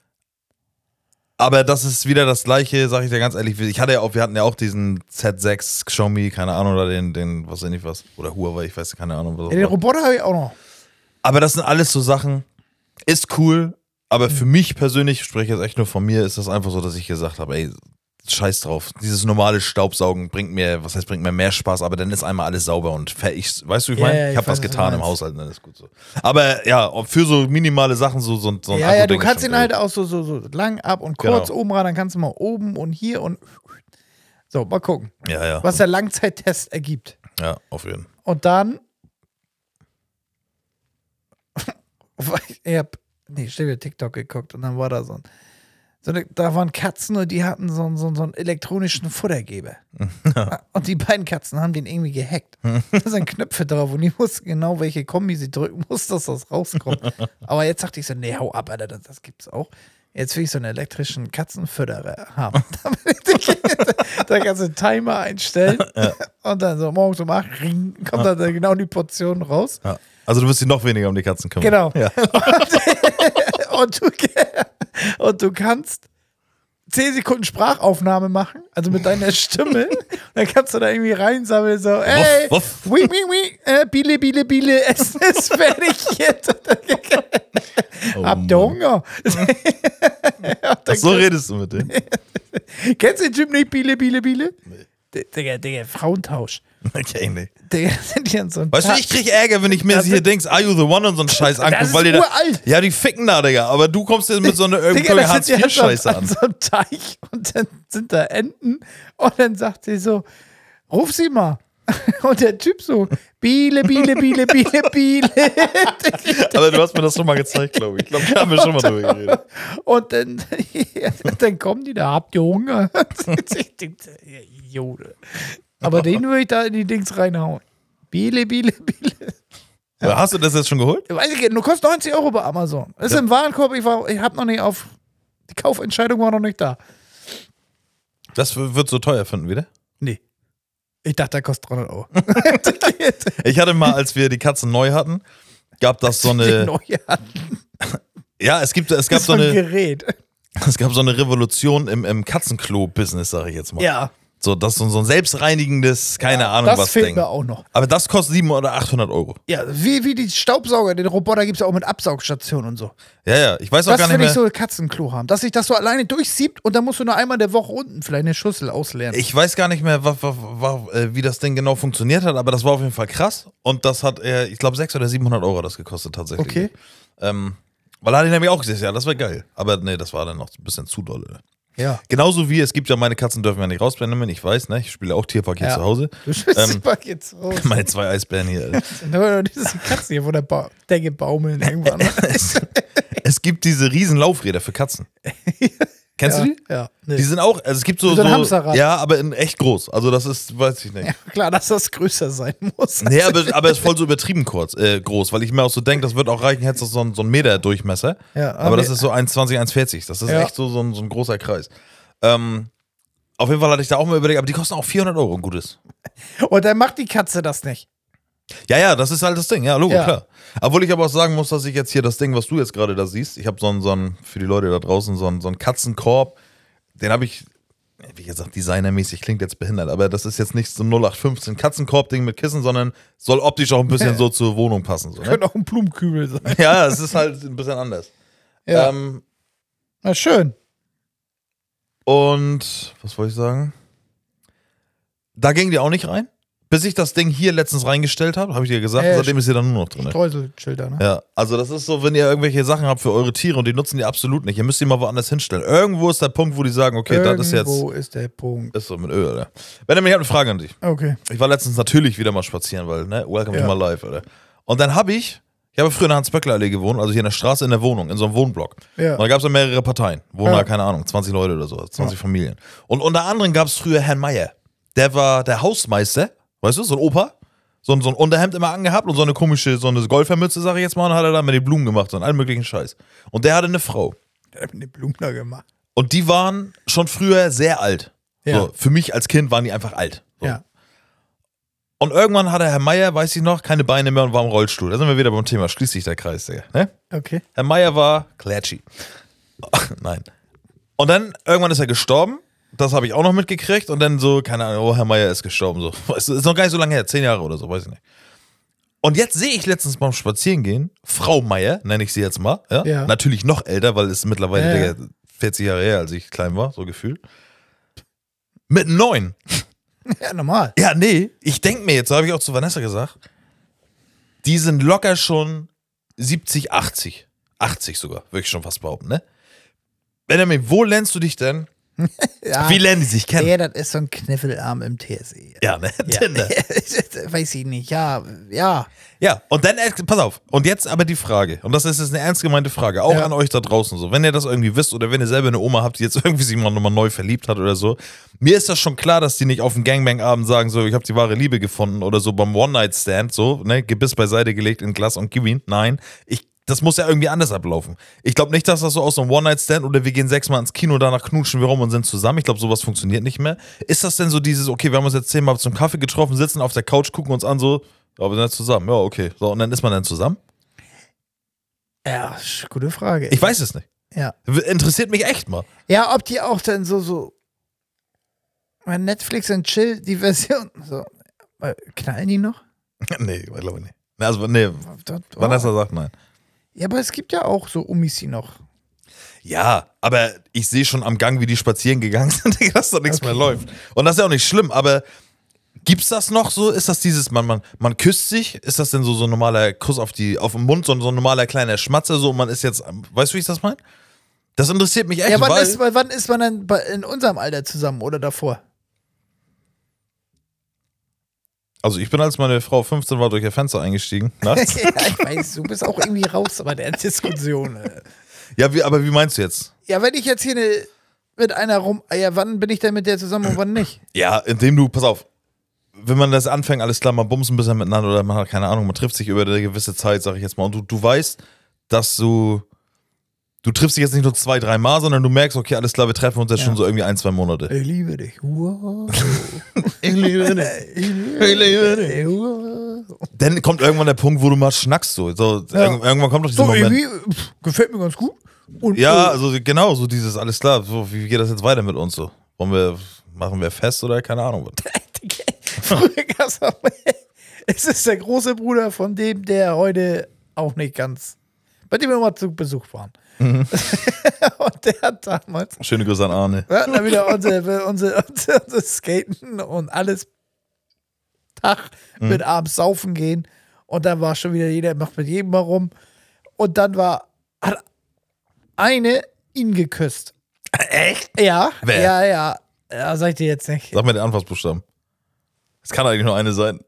aber das ist wieder das gleiche, sag ich dir ganz ehrlich. Ich hatte ja auch, wir hatten ja auch diesen Z sechs Xiaomi, keine Ahnung, oder den, den, was weiß ich was, oder Huawei, ich weiß keine Ahnung. Was Ja, das den war. Roboter habe ich auch noch. Aber das sind alles so Sachen, ist cool, aber für mich persönlich, ich spreche jetzt echt nur von mir, ist das einfach so, dass ich gesagt habe, ey, scheiß drauf. Dieses normale Staubsaugen bringt mir, was heißt, bringt mir mehr Spaß, aber dann ist einmal alles sauber und fertig. Weißt du, wie ich Ja, meine? ja, ich ich habe was weiß, was du getan im meinst. Haushalt, dann ist gut so. Aber ja, für so minimale Sachen, so, so, so ein Ja, ja, du Akku-Ding ist kannst schon ihn halt geil. auch so, so, so lang ab und kurz Genau. oben ran, dann kannst du mal oben und hier und so, mal gucken, Ja, ja. was der Langzeittest ergibt. Ja, auf jeden Fall. Und dann ich hab, nee, ich hab wieder TikTok geguckt und dann war da so ein, so eine, da waren Katzen und die hatten so, einen- so, einen- so einen elektronischen Futtergeber. Und die beiden Katzen haben den irgendwie gehackt. Da sind Knöpfe drauf und die wussten genau, welche Kombi sie drücken muss, dass das rauskommt. Aber jetzt dachte ich so, nee, hau ab, Alter, das, das gibt's auch. Jetzt will ich so einen elektrischen Katzenfütterer haben. Da kannst du einen Timer einstellen und dann so morgens um acht ring, kommt dann genau die Portion raus. Ja. Also du wirst dich noch weniger um die Katzen kümmern. Genau. Ja. Und, du, und du kannst zehn Sekunden Sprachaufnahme machen, also mit deiner Stimme. Dann kannst du da irgendwie reinsammeln, so, ey, wuff. wi, wi, wi, äh, Biele, Biele, Biele, Essen ist fertig jetzt. Oh, Habt ihr Mann. Hunger? Ach, so redest du mit denen. Kennst du den Typ nicht, Biele, Biele, Biele? Digga, Digga, Frauentausch. Okay, nee. Digga, sind die an so einem Weißt du, ich krieg Ärger, wenn ich mir Das hier ist- denkst, are you the one und so einen Scheiß anguck, ist weil die da, uralt. ja, die ficken da, Digga, aber du kommst jetzt mit so einer Digga, irgendeiner das sind die an so, Hartz-vier-Scheiße an an. so einem Teich und dann sind da Enten und dann sagt sie so, ruf sie mal. Und der Typ so, Biele, Biele, Biele, Biele, Biele. Aber du hast mir das schon mal gezeigt, glaube ich. Ich glaube, da haben wir schon mal drüber geredet. Und dann, dann kommen die da, habt ihr Hunger? Ich denke, ja, Jode. Aber den würde ich da in die Dings reinhauen. Biele, Biele, Biele. Ja. Hast du das jetzt schon geholt? Weiß ich, nur kostet neunzig Euro bei Amazon. Ist Ja. im Warenkorb, ich, war, ich habe noch nicht auf, die Kaufentscheidung war noch nicht da. Das wird so teuer finden wieder. Nee. Ich dachte, der kostet dreihundert Euro. Ich hatte mal, als wir die Katzen neu hatten, gab das so Die eine. neue hatten. Ja, es gibt, es gab Das so ist ein eine, Gerät. es gab so eine Revolution im, im Katzenklo-Business, sage ich jetzt mal. Ja. So, das ist so so ein selbstreinigendes, keine Ahnung das was fehlt Ding. mir auch noch. Aber das kostet siebenhundert oder achthundert Euro. Ja, wie, wie die Staubsauger, den Roboter gibt es ja auch mit Absaugstation und so. Ja, ja, ich weiß auch Das gar nicht will mehr. ich so ein Katzenklo haben. Dass sich das so alleine durchsiebt und dann musst du nur einmal in der Woche unten vielleicht eine Schüssel ausleeren. Ich weiß gar nicht mehr, wa, wa, wa, äh, wie das Ding genau funktioniert hat, aber das war auf jeden Fall krass. Und das hat, äh, ich glaube, sechshundert oder siebenhundert Euro das gekostet tatsächlich. Okay. Ähm, weil er hat ihn nämlich auch gesagt, ja, das wäre geil. Aber nee, das war dann noch ein bisschen zu dolle. Ja. Genauso wie, es gibt ja, meine Katzen dürfen ja nicht raus, Benjamin, ich weiß, ne? Ich spiele auch Tierpark hier Ja. zu Hause. Du schmeißt Ähm, die Pack jetzt raus. Meine zwei Eisbären hier. Nur diese Katze hier von der ba Decke baumeln irgendwann. es, es gibt diese riesen Laufräder für Katzen. Kennst ja, du die? Ja. Nee. Die sind auch, also es gibt so, Wie so ein so Hamsterrad. ja, aber in echt groß. Also das ist, weiß ich nicht. Ja, klar, dass das größer sein muss. Nee, aber, aber es ist voll so übertrieben kurz, äh, groß, weil ich mir auch so denke, das wird auch reichen, hättest du so, ein- so einen Meter Durchmesser. Ja, aber aber das nee. ist so eins Komma zwanzig, eins Komma vierzig. Das ist Ja. echt so, so, ein, so ein großer Kreis. Ähm, auf jeden Fall hatte ich da auch mal überlegt, aber die kosten auch vierhundert Euro, ein gutes. Und dann macht die Katze das nicht. Ja, ja, das ist halt das Ding, ja, Logo, Ja. klar. Obwohl ich aber auch sagen muss, dass ich jetzt hier das Ding, was du jetzt gerade da siehst, ich habe so einen, so einen, für die Leute da draußen, so einen, so einen Katzenkorb, den habe ich, wie gesagt, designermäßig klingt jetzt behindert, aber das ist jetzt nicht so ein null acht fünfzehn Katzenkorb-Ding mit Kissen, sondern soll optisch auch ein bisschen so zur Wohnung passen. So, ne? Könnte auch ein Blumenkübel sein. Ja, es ist halt ein bisschen anders. Ja. Ähm, Na schön. und, was wollte ich sagen? Da ging die auch nicht rein. Bis ich das Ding hier letztens reingestellt habe, habe ich dir gesagt, Äh, seitdem ist sie dann nur noch drin. Streuselschilder, ne? Ja, also das ist so, wenn ihr irgendwelche Sachen habt für eure Tiere und die nutzen die absolut nicht, ihr müsst die mal woanders hinstellen. Irgendwo ist der Punkt, wo die sagen, okay, das ist jetzt, Wo ist der Punkt? ist so mit Öl, oder? Benjamin, ich habe eine Frage an dich. Okay. Ich war letztens natürlich wieder mal spazieren, weil, ne, welcome Ja. to my life, oder? Und dann habe ich, ich habe früher in der Hans-Böckler-Allee gewohnt, also hier in der Straße in der Wohnung, in so einem Wohnblock. Ja. Und da gab es ja mehrere Parteien, wohnen Ja. da, keine Ahnung, zwanzig Leute oder so, zwanzig Familien. Und unter anderem gab es früher Herrn Meier. Der war der Hausmeister, weißt du, so ein Opa. So ein, so ein Unterhemd immer angehabt und so eine komische, so eine Golfermütze, sag ich jetzt mal, und hat er da mit den Blumen gemacht und allen möglichen Scheiß. Und der hatte eine Frau. Der hat eine Blume da gemacht. Und die waren schon früher sehr alt. Ja. So, für mich als Kind waren die einfach alt. So. Ja. Und irgendwann hatte Herr Meier, weiß ich noch, keine Beine mehr und war im Rollstuhl. Da sind wir wieder beim Thema, schließt sich der Kreis, Digga. Ne? Okay. Herr Meier war Klatschi. Nein. Und dann, irgendwann ist er gestorben. Das habe ich auch noch mitgekriegt. Und dann so, keine Ahnung, oh, Herr Meier ist gestorben. So. Weißt du, ist noch gar nicht so lange her, zehn Jahre oder so, weiß ich nicht. Und jetzt sehe ich letztens beim Spazierengehen, Frau Meier, nenne ich sie jetzt mal. Ja? Ja. Natürlich noch älter, weil es mittlerweile Ja, ja. Digga, vierzig Jahre her, als ich klein war, so gefühlt. Mit neun. Ja, normal. Ja, nee, ich denke mir jetzt, da habe ich auch zu Vanessa gesagt, die sind locker schon siebzig, achtzig. achtzig sogar, würde ich schon fast behaupten, ne? Benjamin, wo lernst du dich denn? Ja. Wie lernen die sich kennen? Ja, das ist so ein Kniffelarm im T S E. Ja, ne? Ja. Tinder. Weiß ich nicht. Ja, ja. Ja, und dann, äh, pass auf, und jetzt aber die Frage, und das ist jetzt eine ernst gemeinte Frage, auch Ja. an euch da draußen so, wenn ihr das irgendwie wisst oder wenn ihr selber eine Oma habt, die jetzt irgendwie sich mal nochmal neu verliebt hat oder so, mir ist das schon klar, dass die nicht auf dem Gangbang-Abend sagen, so, ich habe die wahre Liebe gefunden oder so beim One-Night-Stand, so, ne, Gebiss beiseite gelegt in Glas und gib ihn. Nein, ich, das muss ja irgendwie anders ablaufen. Ich glaube nicht, dass das so aus so einem One-Night-Stand oder wir gehen sechsmal ins Kino, danach knutschen wir rum und sind zusammen. Ich glaube, sowas funktioniert nicht mehr. Ist das denn so dieses, okay, wir haben uns jetzt zehnmal zum Kaffee getroffen, sitzen auf der Couch, gucken uns an, so, ja, wir sind jetzt zusammen. Ja, okay. So, und dann ist man dann zusammen? Ja, sch- gute Frage. Ich weiß es nicht. Ja. Interessiert mich echt mal. Ja, ob die auch dann so, so bei Netflix und Chill, die Version, so, äh, knallen die noch? Nee, ich glaube nicht. Also, nee, Dort- Vanessa sagt nein. Ja, aber es gibt ja auch so Umis, die noch. Ja, aber ich sehe schon am Gang, wie die spazieren gegangen sind, dass da nichts okay. mehr läuft. Und das ist ja auch nicht schlimm, aber gibt's das noch so? Ist das dieses, man, man, man küsst sich? Ist das denn so, so ein normaler Kuss auf, die, auf den Mund, so, so ein normaler kleiner Schmatzer, so und man ist jetzt, weißt du, wie ich das meine? Das interessiert mich echt. Ja, wann, weil, ist, wann ist man denn bei, in unserem Alter zusammen oder davor? Also ich bin, als meine Frau fünfzehn war, durch ihr Fenster eingestiegen. Nachts. Ja, ich weiß, du bist auch irgendwie raus bei der Diskussion. Ja, wie, aber wie meinst du jetzt? Ja, wenn ich jetzt hier ne, mit einer rum, ja, wann bin ich denn mit der zusammen und wann nicht? Ja, indem du, pass auf, wenn man das anfängt, alles klar, man bumst ein bisschen miteinander oder man hat keine Ahnung, man trifft sich über eine gewisse Zeit, sag ich jetzt mal, und du, du weißt, dass du, du triffst dich jetzt nicht nur zwei, drei Mal, sondern du merkst, okay, alles klar, wir treffen uns jetzt ja. schon so irgendwie ein, zwei Monate. Ich liebe dich. Wow. ich liebe dich. Ich liebe dich. Wow. Dann kommt irgendwann der Punkt, wo du mal schnackst so. so ja. Irgendwann kommt doch dieser so, Moment. Pff, gefällt mir ganz gut. Und, ja, also genau, so dieses, alles klar, so, wie geht das jetzt weiter mit uns so? Wollen wir, machen wir fest oder keine Ahnung was? Früher gab's auch, es ist der große Bruder von dem, der heute auch nicht ganz, bei dem wir mal zu Besuch waren. Mhm. Und der hat damals. Schöne Grüße an Arne. Wir hatten da wieder unsere, unsere, unsere, unsere Skaten und alles Tag mhm. mit abends saufen gehen. Und dann war schon wieder jeder, macht mit jedem mal rum. Und dann war, hat eine ihn geküsst. Echt? Ja. Wer? Ja, ja. Ja, sag ich dir jetzt nicht. Sag mir den Anfangsbuchstaben. Es kann eigentlich nur eine sein.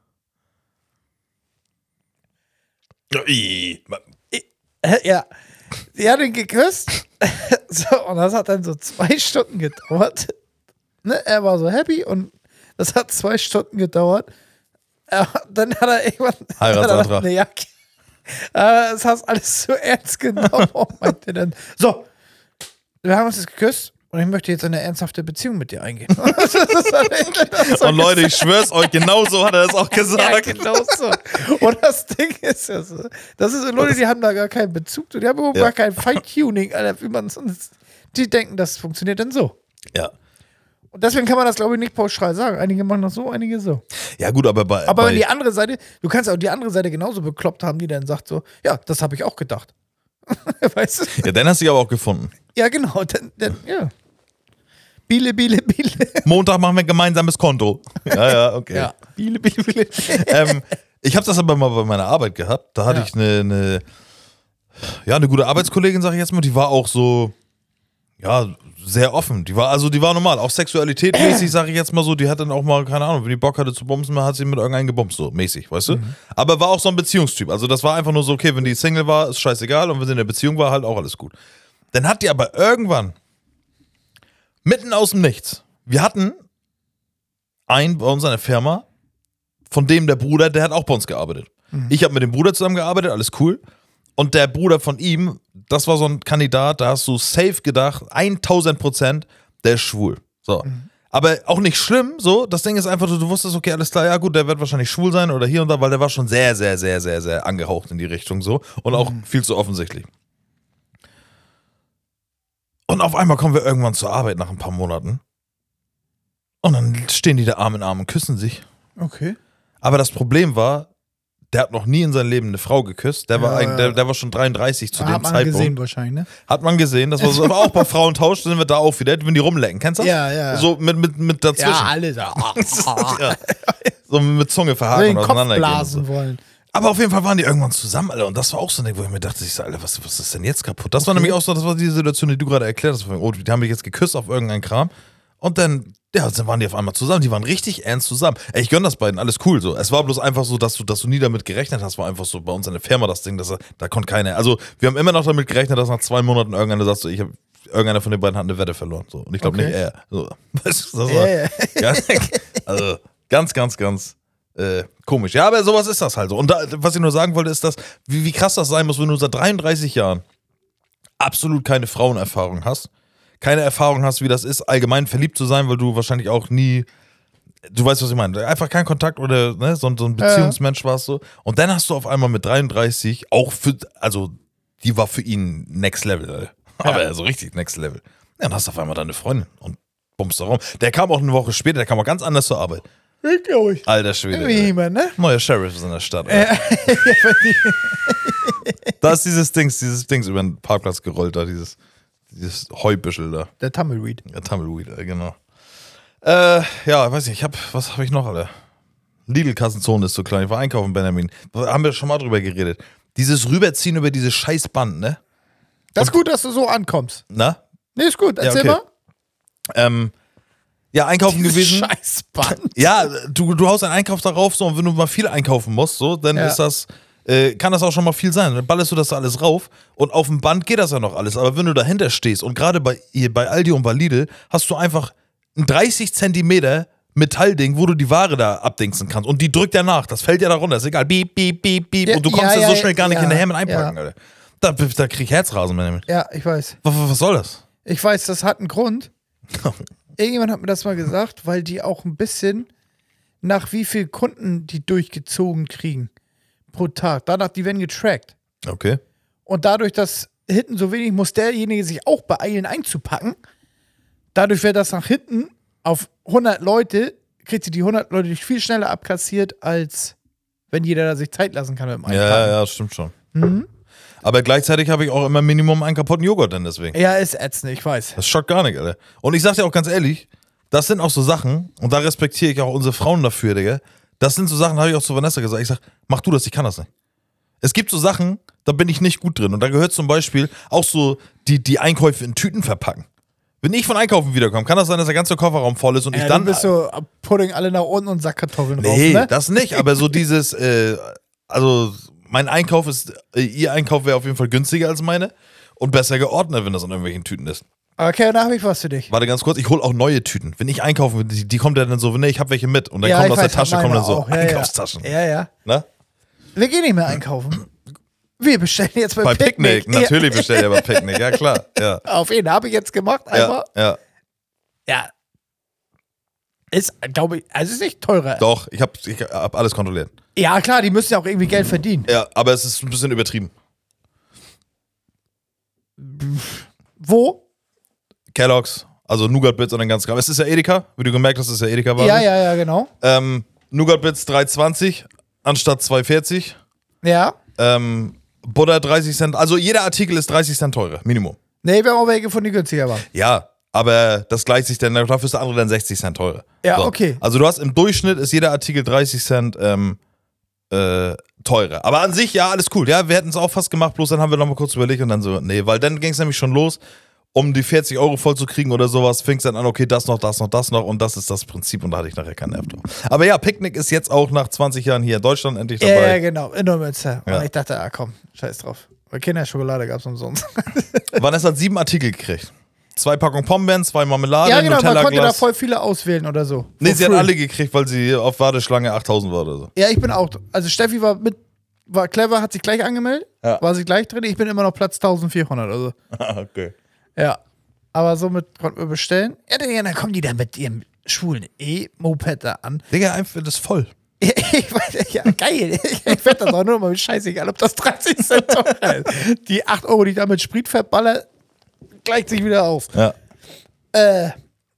Ja. Sie hat ihn geküsst. So, und das hat dann so zwei Stunden gedauert. Ne? Er war so happy und das hat zwei Stunden gedauert. Er, dann hat er irgendwann Heiratsantrag. Eine Jacke. Äh, das hast alles so ernst genommen. Und meinte dann, so, wir haben uns jetzt geküsst. Und ich möchte jetzt eine ernsthafte Beziehung mit dir eingehen. Und Leute, ich schwör's euch, genau so hat er das auch gesagt. Ja, genau so. Und das Ding ist ja so, das ist so Leute, die haben da gar keinen Bezug zu, die haben überhaupt ja. gar kein Feintuning, Alter, wie man sonst, die denken, das funktioniert dann so. Ja. Und deswegen kann man das, glaube ich, nicht pauschal sagen. Einige machen das so, einige so. Ja gut, aber bei... Aber bei wenn die andere Seite, du kannst auch die andere Seite genauso bekloppt haben, die dann sagt so, ja, das habe ich auch gedacht. Weißt du? Ja, dann hast du dich aber auch gefunden. Ja, genau. Dann, dann, ja. Biele, Biele, Biele. Montag machen wir ein gemeinsames Konto. Ja, ja, okay. Ja. Biele, Biele, Biele. ähm, ich habe das aber mal bei meiner Arbeit gehabt. Da hatte ja. ich eine, eine, ja, eine gute Arbeitskollegin, sag ich jetzt mal. Die war auch so, ja, sehr offen. Die war, also die war normal, auch sexualitätmäßig, sag ich jetzt mal so. Die hat dann auch mal, keine Ahnung, wenn die Bock hatte zu bumsen, hat sie mit irgendeinem gebumst, so mäßig, weißt du? Mhm. Aber war auch so ein Beziehungstyp. Also das war einfach nur so, okay, wenn die Single war, ist scheißegal. Und wenn sie in der Beziehung war, halt auch alles gut. Dann hat die aber irgendwann mitten aus dem Nichts. Wir hatten einen bei uns in der Firma, von dem der Bruder, der hat auch bei uns gearbeitet. Mhm. Ich habe mit dem Bruder zusammengearbeitet, alles cool. Und der Bruder von ihm, das war so ein Kandidat, da hast du safe gedacht, tausend Prozent, der ist schwul. So. Mhm. Aber auch nicht schlimm, so. Das Ding ist einfach, du wusstest, okay, alles klar, ja gut, der wird wahrscheinlich schwul sein oder hier und da, weil der war schon sehr, sehr, sehr, sehr, sehr angehaucht in die Richtung so. Und auch mhm. viel zu offensichtlich. Und auf einmal kommen wir irgendwann zur Arbeit nach ein paar Monaten. Und dann stehen die da Arm in Arm und küssen sich. Okay. Aber das Problem war, der hat noch nie in seinem Leben eine Frau geküsst. Der, ja, war, ein, der, der war schon dreiunddreißig zu dem Zeitpunkt. Hat man gesehen wahrscheinlich, ne? Hat man gesehen. Das war so, aber auch bei Frauentausch sind wir da auch wieder, wenn die rumlecken. Kennst du das? Ja, ja. So mit, mit, mit dazwischen. Ja, alle so. Ja. So mit Zunge verhaken und auseinandergehen. So. Wollen. Aber auf jeden Fall waren die irgendwann zusammen, Alter. Und das war auch so ein Ding, wo ich mir dachte, ich so, Alter, was, was ist denn jetzt kaputt? Das okay. war nämlich auch so, das war die Situation, die du gerade erklärt hast. Oh, die haben mich jetzt geküsst auf irgendeinen Kram. Und dann, ja, dann waren die auf einmal zusammen. Die waren richtig ernst zusammen. Ey, ich gönn das beiden, alles cool so. Es war bloß einfach so, dass du, dass du nie damit gerechnet hast, war einfach so bei uns in der Firma das Ding, dass er, da konnte keiner. Also, wir haben immer noch damit gerechnet, dass nach zwei Monaten irgendeiner sagt, so, ich hab, irgendeiner von den beiden hat eine Wette verloren. So. Und ich glaube okay. nicht er. So. Weißt du, das war yeah, yeah. Ganz, also, ganz, ganz, ganz äh, komisch. Ja, aber sowas ist das halt so. Und da, was ich nur sagen wollte, ist, dass, wie, wie krass das sein muss, wenn du seit dreiunddreißig Jahren absolut keine Frauenerfahrung hast. Keine Erfahrung hast, wie das ist, allgemein verliebt zu sein, weil du wahrscheinlich auch nie, du weißt, was ich meine, einfach keinen Kontakt oder ne, so, so ein Beziehungsmensch warst so. Und dann hast du auf einmal mit dreiunddreißig auch für, also die war für ihn Next Level, aber ja. so richtig Next Level. Ja, dann hast du auf einmal deine Freundin und bummst da rum. Der kam auch eine Woche später, der kam auch ganz anders zur Arbeit. Ich glaube ich. Alter Schwede. Jemand, ne? Neuer Sheriff ist in der Stadt. Äh, Da ist dieses Dings, dieses Dings über den Parkplatz gerollt, da, dieses, dieses Heubüschel da. Der Tumbleweed. Der Tumbleweed, äh, genau. Äh, ja, weiß nicht, ich hab, was habe ich noch, Alter? Lidl-Kassenzone ist so klein. Ich war einkaufen, Benjamin. Da haben wir schon mal drüber geredet. Dieses Rüberziehen über dieses scheiß Band, ne? Das ist gut, dass du so ankommst. Na? Nee, ist gut. Erzähl Ja, okay. mal. Ähm, ja, einkaufen Dieses gewesen. Scheißband. Ja, du, du haust einen Einkauf darauf, so, und wenn du mal viel einkaufen musst, so, dann Ja. ist das, äh, kann das auch schon mal viel sein. Dann ballerst du das alles rauf und auf dem Band geht das ja noch alles. Aber wenn du dahinter stehst und gerade bei, hier bei Aldi und bei Lidl hast du einfach ein dreißig Zentimeter Metallding, wo du die Ware da abdingsen kannst. Und die drückt ja nach. Das fällt ja da runter. Ist egal. Beep, beep, beep, beep. Ja, und du kommst ja, ja, so ja, schnell gar nicht ja, hinterher mit einpacken, ja. Alter. Da, da krieg ich Herzrasen, Benjamin. Ja, ich weiß. Was, was soll das? Ich weiß, das hat einen Grund. Irgendjemand hat mir das mal gesagt, weil die auch ein bisschen nach wie viel Kunden die durchgezogen kriegen pro Tag. Danach, die werden getrackt. Okay. Und dadurch, dass hinten so wenig, muss derjenige sich auch beeilen einzupacken. Dadurch wird das nach hinten auf hundert Leute, kriegt sie die hundert Leute viel schneller abkassiert, als wenn jeder da sich Zeit lassen kann mit dem Ja, Einpacken. ja, ja, stimmt schon. Mhm. Aber gleichzeitig habe ich auch immer Minimum einen kaputten Joghurt dann deswegen. Ja, ist ätzend, ich weiß. Das schockt gar nicht, Alter. Und ich sag dir auch ganz ehrlich, das sind auch so Sachen, und da respektiere ich auch unsere Frauen dafür, Digga. Das sind so Sachen, habe ich auch zu Vanessa gesagt. Ich sag, mach du das, ich kann das nicht. Es gibt so Sachen, da bin ich nicht gut drin. Und da gehört zum Beispiel auch so die, die Einkäufe in Tüten verpacken. Wenn ich von Einkaufen wiederkomme, kann das sein, dass der ganze Kofferraum voll ist und Ja, ich dann. du bist so Pudding alle nach unten und Sackkartoffeln Nee, drauf, ne? das nicht, aber so dieses, äh, also mein Einkauf ist, äh, ihr Einkauf wäre auf jeden Fall günstiger als meine und besser geordnet, wenn das in irgendwelchen Tüten ist. Okay, dann habe ich was für dich. Warte ganz kurz, ich hole auch neue Tüten. Wenn ich einkaufen will, die, die kommt ja dann so, nee, ich habe welche mit und dann Ja, kommen ich aus der weiß, Tasche, meine kommen dann so auch. Ja, Einkaufstaschen. Ja, ja. Na? Wir gehen nicht mehr einkaufen. Wir bestellen jetzt bei, Bei Picknick. Picknick, natürlich bestellt ihr bei Picknick, ja klar. Ja, Ja. Auf jeden habe ich jetzt gemacht, ja, einfach. ja. Ja. Ist, glaube ich, also ist nicht teurer. Doch, ich habe ich hab alles kontrolliert. Ja, klar, die müssen ja auch irgendwie Geld verdienen. Ja, aber es ist ein bisschen übertrieben. Wo? Kellogg's, also Nougat-Bits und den ganzen Kram. Es ist ja Edeka, wie du gemerkt hast, es ist ja Edeka war. Ja, ja, ja, genau. Ähm, Nougat-Bits drei zwanzig anstatt zwei vierzig. Ja. Ähm, Butter dreißig Cent. Also jeder Artikel ist dreißig Cent teurer, Minimum. Nee, wir haben auch welche gefunden, die günstiger waren. Ja, aber das gleicht sich dann, dafür ist der andere dann sechzig Cent teurer. Ja, okay. Also du hast im Durchschnitt ist jeder Artikel dreißig Cent ähm, äh, teurer. Aber an sich, ja, alles cool. Ja, wir hätten es auch fast gemacht, bloß dann haben wir nochmal kurz überlegt und dann so, nee, weil dann ging es nämlich schon los, um die vierzig Euro voll zu kriegen oder sowas, fing es dann an, okay, das noch, das noch, das noch und das ist das Prinzip und da hatte ich nachher keinen Nerv drauf. Aber ja, Picknick ist jetzt auch nach zwanzig Jahren hier in Deutschland endlich Ja, dabei. ja, genau. In Neumünster. Ja. Und ich dachte, ah komm, scheiß drauf. Bei Kinderschokolade gab es umsonst. Vanessa hat sieben Artikel gekriegt. Zwei Packungen Pombeeren, zwei Marmelade, Ja, genau, man konnte da Nutella-Glas. voll viele auswählen oder so. Nee, For sie hat free. alle gekriegt, weil sie auf Warteschlange achttausend war oder so. Ja, ich bin auch. Also Steffi war mit, war clever, hat sich gleich angemeldet, Ja. war sie gleich drin. Ich bin immer noch Platz eintausendvierhundert. Also. Okay. Ja. Aber somit konnten wir bestellen. Ja, dann, dann kommen die da mit ihrem schwulen E-Moped da an. Digga, einfach das ist voll. Ja, ich weiß, ja, geil. Ich werde das auch nur mal mit scheißegal, ob das dreißig Cent teuer ist. Die acht Euro, die ich da mit Sprit verballer, gleicht sich wieder aus. Ja. Äh.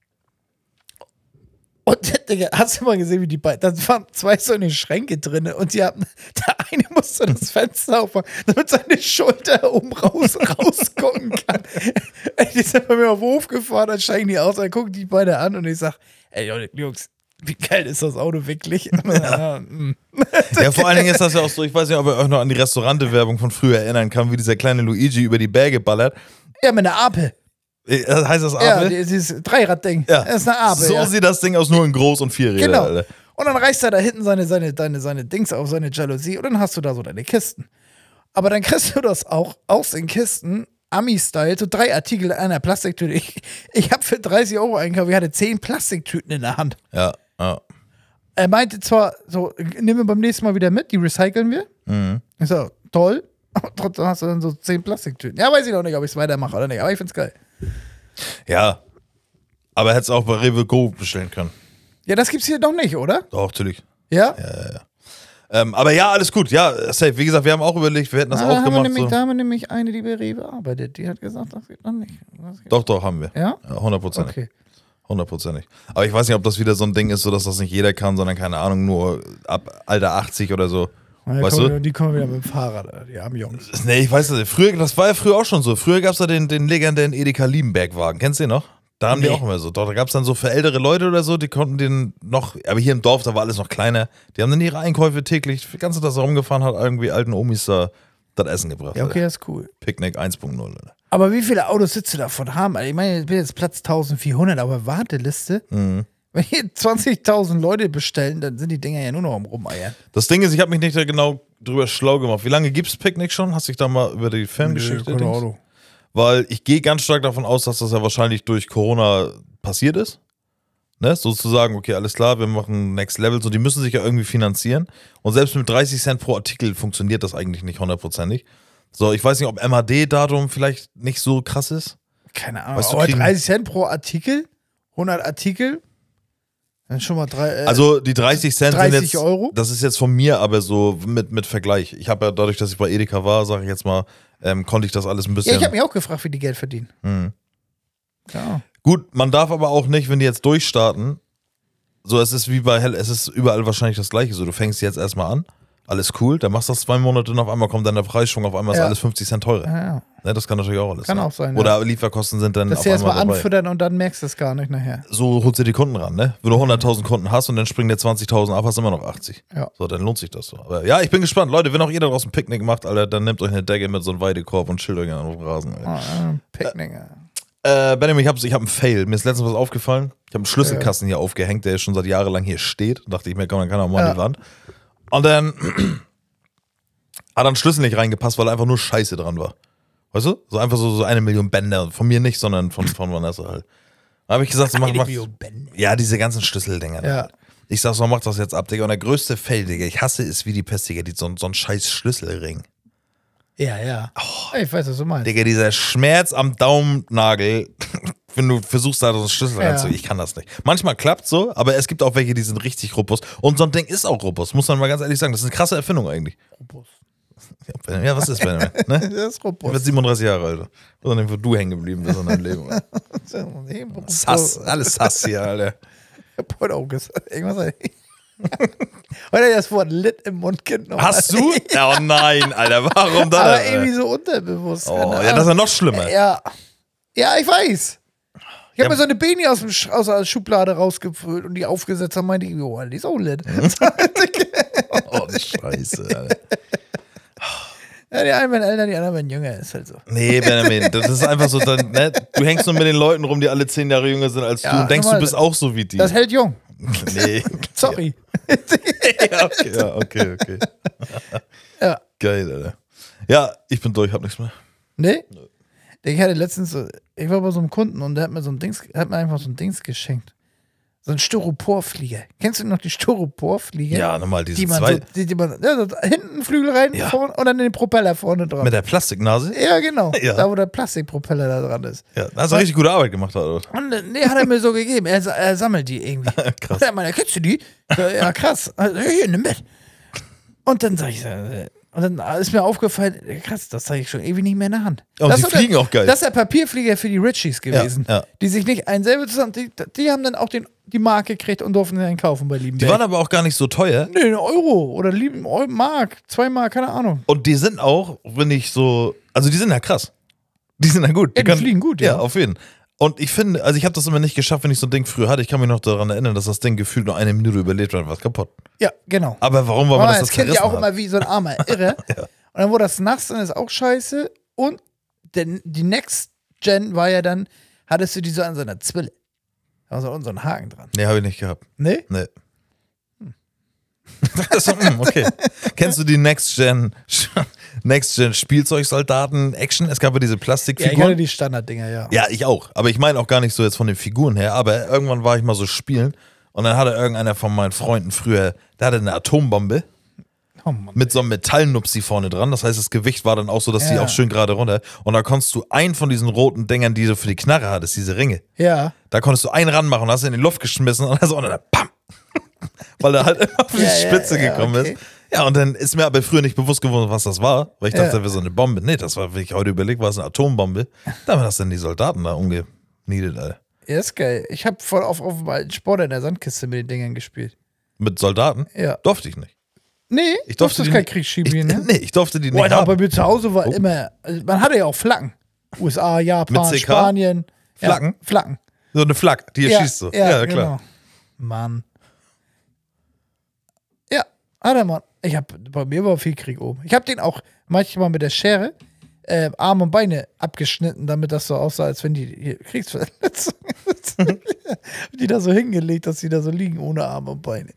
Und, Digga, hast du mal gesehen, wie die beiden, da waren zwei so eine Schränke drin und die haben, der eine musste das Fenster aufmachen, damit seine Schulter oben raus, rausgucken kann. Ey, die sind bei mir auf den Hof gefahren, dann steigen die aus, dann gucken die beide an und ich sag, ey, Jungs, wie geil ist das Auto wirklich? Ja, Ja, vor allen Dingen ist das ja auch so, ich weiß nicht, ob ihr euch noch an die Restaurante-Werbung von früher erinnern kann, wie dieser kleine Luigi über die Berge ballert. ja, mit einer Ape. Äh, Heißt das Ja, Apel? dieses Dreiradding. Ja. Das ist eine Ape. So ja. sieht das Ding aus, nur in groß und vier Räder. Genau. Alter. Und dann reißt er da hinten seine, seine, seine, seine Dings auf, seine Jalousie und dann hast du da so deine Kisten. Aber dann kriegst du das auch aus den Kisten, Ami-Style, so drei Artikel in einer Plastiktüte. Ich, ich habe für dreißig Euro einkauft, ich hatte zehn Plastiktüten in der Hand. Ja, ja. Er meinte zwar, so, nehmen wir beim nächsten Mal wieder mit, die recyceln wir. Mhm. Ich so, toll. Aber trotzdem hast du dann so zehn Plastiktüten. Ja, weiß ich noch nicht, ob ich es weitermache oder nicht, aber ich find's geil. Ja. Aber hättest auch bei Rewe Go bestellen können. Ja, das gibt's hier doch nicht, oder? Doch, natürlich. Ja? Ähm, aber ja, alles gut. Ja, safe. Wie gesagt, wir haben auch überlegt, wir hätten das Ah, auch da, haben wir gemacht. nämlich, So. da haben wir nämlich eine, die bei Rewe arbeitet. Die hat gesagt, das geht noch nicht. Das geht Doch, doch, haben wir. Ja? Ja, hundertprozentig. Okay. Hundertprozentig. Aber ich weiß nicht, ob das wieder so ein Ding ist, so dass das nicht jeder kann, sondern keine Ahnung, nur ab Alter achtzig oder so. Ja, weißt kommen, du? Die kommen wieder mit dem Fahrrad, Alter, die armen Jungs. Nee, ich weiß nicht. Früher, das war ja früher auch schon so. Früher gab es da den, den legendären Edeka Liebenberg-Wagen. Kennst du den noch? Da haben Nee. die auch immer so. Da gab es dann so für ältere Leute oder so, die konnten den noch, aber hier im Dorf, da war alles noch kleiner. Die haben dann ihre Einkäufe täglich, die ganze Zeit das rumgefahren, hat irgendwie alten Omis da das Essen gebracht. Ja, okay, Alter. das ist cool. Picknick eins Punkt null. Alter. Aber wie viele Autos sitzt du davon haben? Alter? Ich meine, ich bin jetzt Platz eintausendvierhundert, aber Warteliste. Mhm. Wenn hier zwanzigtausend Leute bestellen, dann sind die Dinger ja nur noch am Rumeiern. Das Ding ist, ich habe mich nicht da genau drüber schlau gemacht. Wie lange gibt's Picknick schon? Hast du dich da mal über die Filmgeschichte? Nö, keine Dings? Ahnung. Weil ich gehe ganz stark davon aus, dass das ja wahrscheinlich durch Corona passiert ist. Ne? Sozusagen, okay, alles klar, wir machen Next Level. So, die müssen sich ja irgendwie finanzieren. Und selbst mit dreißig Cent pro Artikel funktioniert das eigentlich nicht hundertprozentig. So, ich weiß nicht, ob M H D-Datum vielleicht nicht so krass ist. Keine Ahnung. Weißt du, Aber kriegen- dreißig Cent pro Artikel? hundert Artikel? Dann schon mal drei. Äh, Also die dreißig Cent sind dreißig jetzt, Euro? das ist jetzt von mir, aber so mit, mit Vergleich. Ich habe ja dadurch, dass ich bei Edeka war, sage ich jetzt mal, ähm, konnte ich das alles ein bisschen. ja, ich habe mich auch gefragt, wie die Geld verdienen. Mhm. Ja. Gut, man darf aber auch nicht, wenn die jetzt durchstarten, so es ist wie bei Hell, es ist überall wahrscheinlich das Gleiche. So, du fängst jetzt erstmal an, alles cool, dann machst du das zwei Monate und auf einmal kommt dann der Preisschwung, auf einmal ist Ja. alles fünfzig Cent teurer. Ja, ja. Ne, das kann natürlich auch alles Kann sein. auch sein, Oder ja. Lieferkosten sind dann Dass auf sie einmal erstmal dabei. anfüttern und dann merkst du es gar nicht nachher. So holst du die Kunden ran, ne? Wenn du hunderttausend Kunden hast und dann springen dir zwanzigtausend ab, hast du immer noch achtzig. Ja. So, dann lohnt sich das so. Aber ja, ich bin gespannt. Leute, wenn auch ihr da draußen ein Picknick macht, Alter, dann nehmt euch eine Decke mit so einem Weidekorb und chillt euch an den Rasen, Alter. Ah, äh, Picknick. ja. Äh, Benjamin, ich habe ich hab einen Fail. Mir ist letztens was aufgefallen. Ich habe einen Schlüsselkasten hier aufgehängt, der schon seit Jahren lang hier steht. Dachte ich mir, komm, dann kann er mal an die Ja. Wand. Und dann hat dann Schlüssel nicht reingepasst, weil einfach nur Scheiße dran war. Weißt du? So einfach so, so eine Million Bänder. Von mir nicht, sondern von, von Vanessa halt. Da habe ich gesagt, so, mach, Eine mach, Million Bänder. ja, diese ganzen Schlüsseldinger. Ja. Ich sag so, mach das jetzt ab, Digga. Und der größte Fail, Digga, ich hasse es wie die Pest, Digga, die, so, so ein scheiß Schlüsselring. Ja, ja. Oh. Ich weiß, was du meinst. Digga, dieser Schmerz am Daumennagel, wenn du versuchst, da so einen Schlüssel Ja. reinzugehen, ich kann das nicht. Manchmal klappt so, aber es gibt auch welche, die sind richtig robust. Und so ein Ding ist auch robust, muss man mal ganz ehrlich sagen. Das ist eine krasse Erfindung eigentlich. Robust. Ja, ja was ist Benjamin? Ne? Das ist Ich bin robust. siebenunddreißig Jahre alt. Wo denn, wo du hängen geblieben bist in deinem Leben. Sass, alles Sass hier, Alter. Ich hab heute auch gesagt. Irgendwas. Heute hat er das Wort Lit im Mund genommen. Hast du? Oh nein, Alter, warum dann? Aber Alter? irgendwie so unterbewusst. Oh, keine ja, das ist Ahnung. ja noch schlimmer. Ja. Ja, ich weiß. Ich Ja. habe mir so eine Beanie aus, dem Sch- aus der Schublade rausgefüllt und die aufgesetzt haben, meinte ich, oh, die ist auch lit. Oh, Scheiße, Alter. Ja, die einen werden älter, die anderen werden jünger, ist halt so. Nee, Benjamin, das ist einfach so, dann, ne? Du hängst nur mit den Leuten rum, die alle zehn Jahre jünger sind als Ja, du und denkst, normal. du bist auch so wie die. Das hält jung. Nee. Sorry. Ja, okay, ja, okay, okay. Ja. Geil, Alter. Ja, ich bin durch, hab nichts mehr. Nee? Ich hatte letztens, so- ich war bei so einem Kunden und der hat mir so ein Dings, hat mir einfach so ein Dings geschenkt. So ein Styroporflieger. Kennst du noch die Styroporflieger? Ja, nochmal diese Die man zwei so, die, die man, ja, so hinten Flügel rein Ja. vorne, und dann den Propeller vorne dran. mit der Plastiknase. Ja, genau. Ja. Da, wo der Plastikpropeller da dran ist. Ja, da hast du richtig gute Arbeit gemacht, oder? Und äh, nee, hat er mir so gegeben. Er, sa- er sammelt die irgendwie. Krass. Und er meinte, kennst du die? Ich so, ja, krass. Also, hier, nimm mit. Und dann sag ich, äh, und dann ist mir aufgefallen, äh, krass, das zeige ich schon ewig nicht mehr in der Hand. Und das die ist so fliegen der, auch geil. Das ist der Papierflieger für die Richies gewesen. Ja, ja. Die sich nicht einen selber zusammen, die, die haben dann auch den, die Marke gekriegt und durften den kaufen bei Die Liebenberg. waren aber auch gar nicht so teuer. Nee, ein Euro oder lieben Eu- Mark, zwei Mark, keine Ahnung. Und die sind auch, wenn ich so, also die sind ja krass. Die sind ja gut. Ja, die fliegen gut, ja. Ja, auf jeden Fall. Und ich finde, also ich habe das immer nicht geschafft, wenn ich so ein Ding früher hatte. Ich kann mich noch daran erinnern, dass das Ding gefühlt nur eine Minute überlebt hat und war kaputt. Ja, genau. Aber warum war man Aber das das so Kind ja zerrissen auch hat? immer wie so ein armer Irre. Und dann wurde das nass und ist auch scheiße. Und der, die Next Gen war ja dann, hattest du die so an so einer Zwille. Da war so unten so ein Haken dran. Nee, habe ich nicht gehabt. Nee? Nee. Also, hm, okay. Kennst du die Next Gen Next Gen Spielzeugsoldaten Action? Es gab ja diese Ja, ich hatte Plastikfiguren. die Standarddinger, ja. Ja, ich auch. Aber ich meine auch gar nicht so jetzt von den Figuren her. Aber irgendwann war ich mal so spielen und dann hatte irgendeiner von meinen Freunden früher, der hatte eine Atombombe Oh Mann. mit so einem Metallnupsi vorne dran. Das heißt, das Gewicht war dann auch so, dass die Ja. auch schön gerade runter. Und da konntest du einen von diesen roten Dingern, die du für die Knarre hattest, diese Ringe, Ja. da konntest du einen ranmachen und hast ihn in die Luft geschmissen und dann so, und dann pam! Weil er halt immer auf die Ja, ja, Spitze ja, gekommen okay. ist. Ja, und dann ist mir aber früher nicht bewusst geworden, was das war, weil ich dachte, Ja. das wäre so eine Bombe. Nee, das war, wie ich heute überlegt, war es eine Atombombe. Da haben das dann die Soldaten da umgeniedet, Alter. Ja, ist geil. Ich habe voll auf, auf dem alten Sport in der Sandkiste mit den Dingern gespielt. Mit Soldaten? Ja. Durfte ich nicht. Nee, Ich das durfte ist die kein nicht- Kriegsschieberin, Ich, ne? nee, ich durfte die nicht Boah, Alter, bei haben. mir zu Hause war Oh. immer, also man hatte ja auch Flaggen. U S A, Japan, Mit C K? Spanien. Flaggen? Ja, Flaggen. So eine Flak, die hier ja, schießt so. Ja, Ja, klar. Genau. Mann. Ja, Alter, Mann. Ich hab, bei mir war viel Krieg oben. Ich hab den auch manchmal mit der Schere äh, Arme und Beine abgeschnitten, damit das so aussah, als wenn die hier Kriegsverletzungen die da so hingelegt, dass die da so liegen ohne Arme und Beine.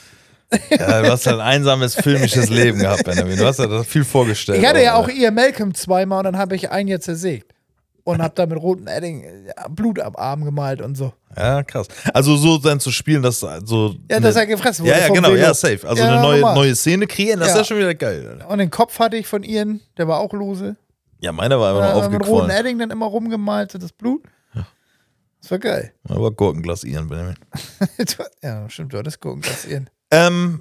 Ja, du hast halt ein einsames filmisches Leben gehabt, Benjamin. Du hast ja das viel vorgestellt. Ich hatte ja auch aber- Ian Malcolm zweimal und dann habe ich einen jetzt zersägt. Und hab da mit rotem Edding äh, Blut am Arm gemalt und so. Ja, krass. Also so dann zu spielen, dass so. Ja, dass er gefressen wurde. Ja, ja, vom genau, Velo. ja, safe. Also Ja, eine neue, normal. neue Szene kreieren, das ist Ja. ja schon wieder geil. Alter. Und den Kopf hatte ich von Ian, der war auch lose. Ja, meiner war einfach Äh, nur mit rotem aufgequollen. Edding dann immer rumgemalt, so das Blut. Das war geil. Aber Gurkenglas Ian, Benjamin. Ja, stimmt, du hattest gucken, das Ian. Ähm,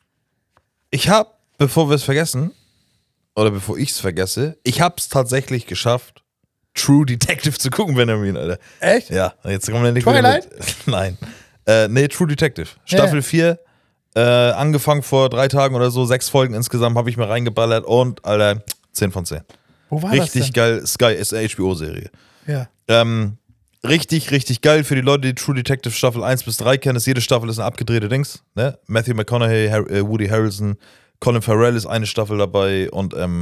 ich habe, bevor wir es vergessen, oder bevor ich es vergesse, ich habe es tatsächlich geschafft, True Detective zu gucken, Benjamin, Alter. Echt? Ja, jetzt kommen wir nicht Twilight? wieder mit. Nein. Äh, nee, True Detective. Staffel Ja. vier, äh, angefangen vor drei Tagen oder so, sechs Folgen insgesamt habe ich mir reingeballert und, Alter, zehn von zehn. Wo war Richtig das geil. Sky ist eine H B O-Serie. denn? Ja. Ähm, richtig, richtig geil für die Leute, die True Detective Staffel eins bis drei kennen. Ist, jede Staffel ist eine abgedrehte Dings. Ne? Matthew McConaughey, Har äh, Woody Harrelson, Colin Farrell ist eine Staffel dabei und ähm,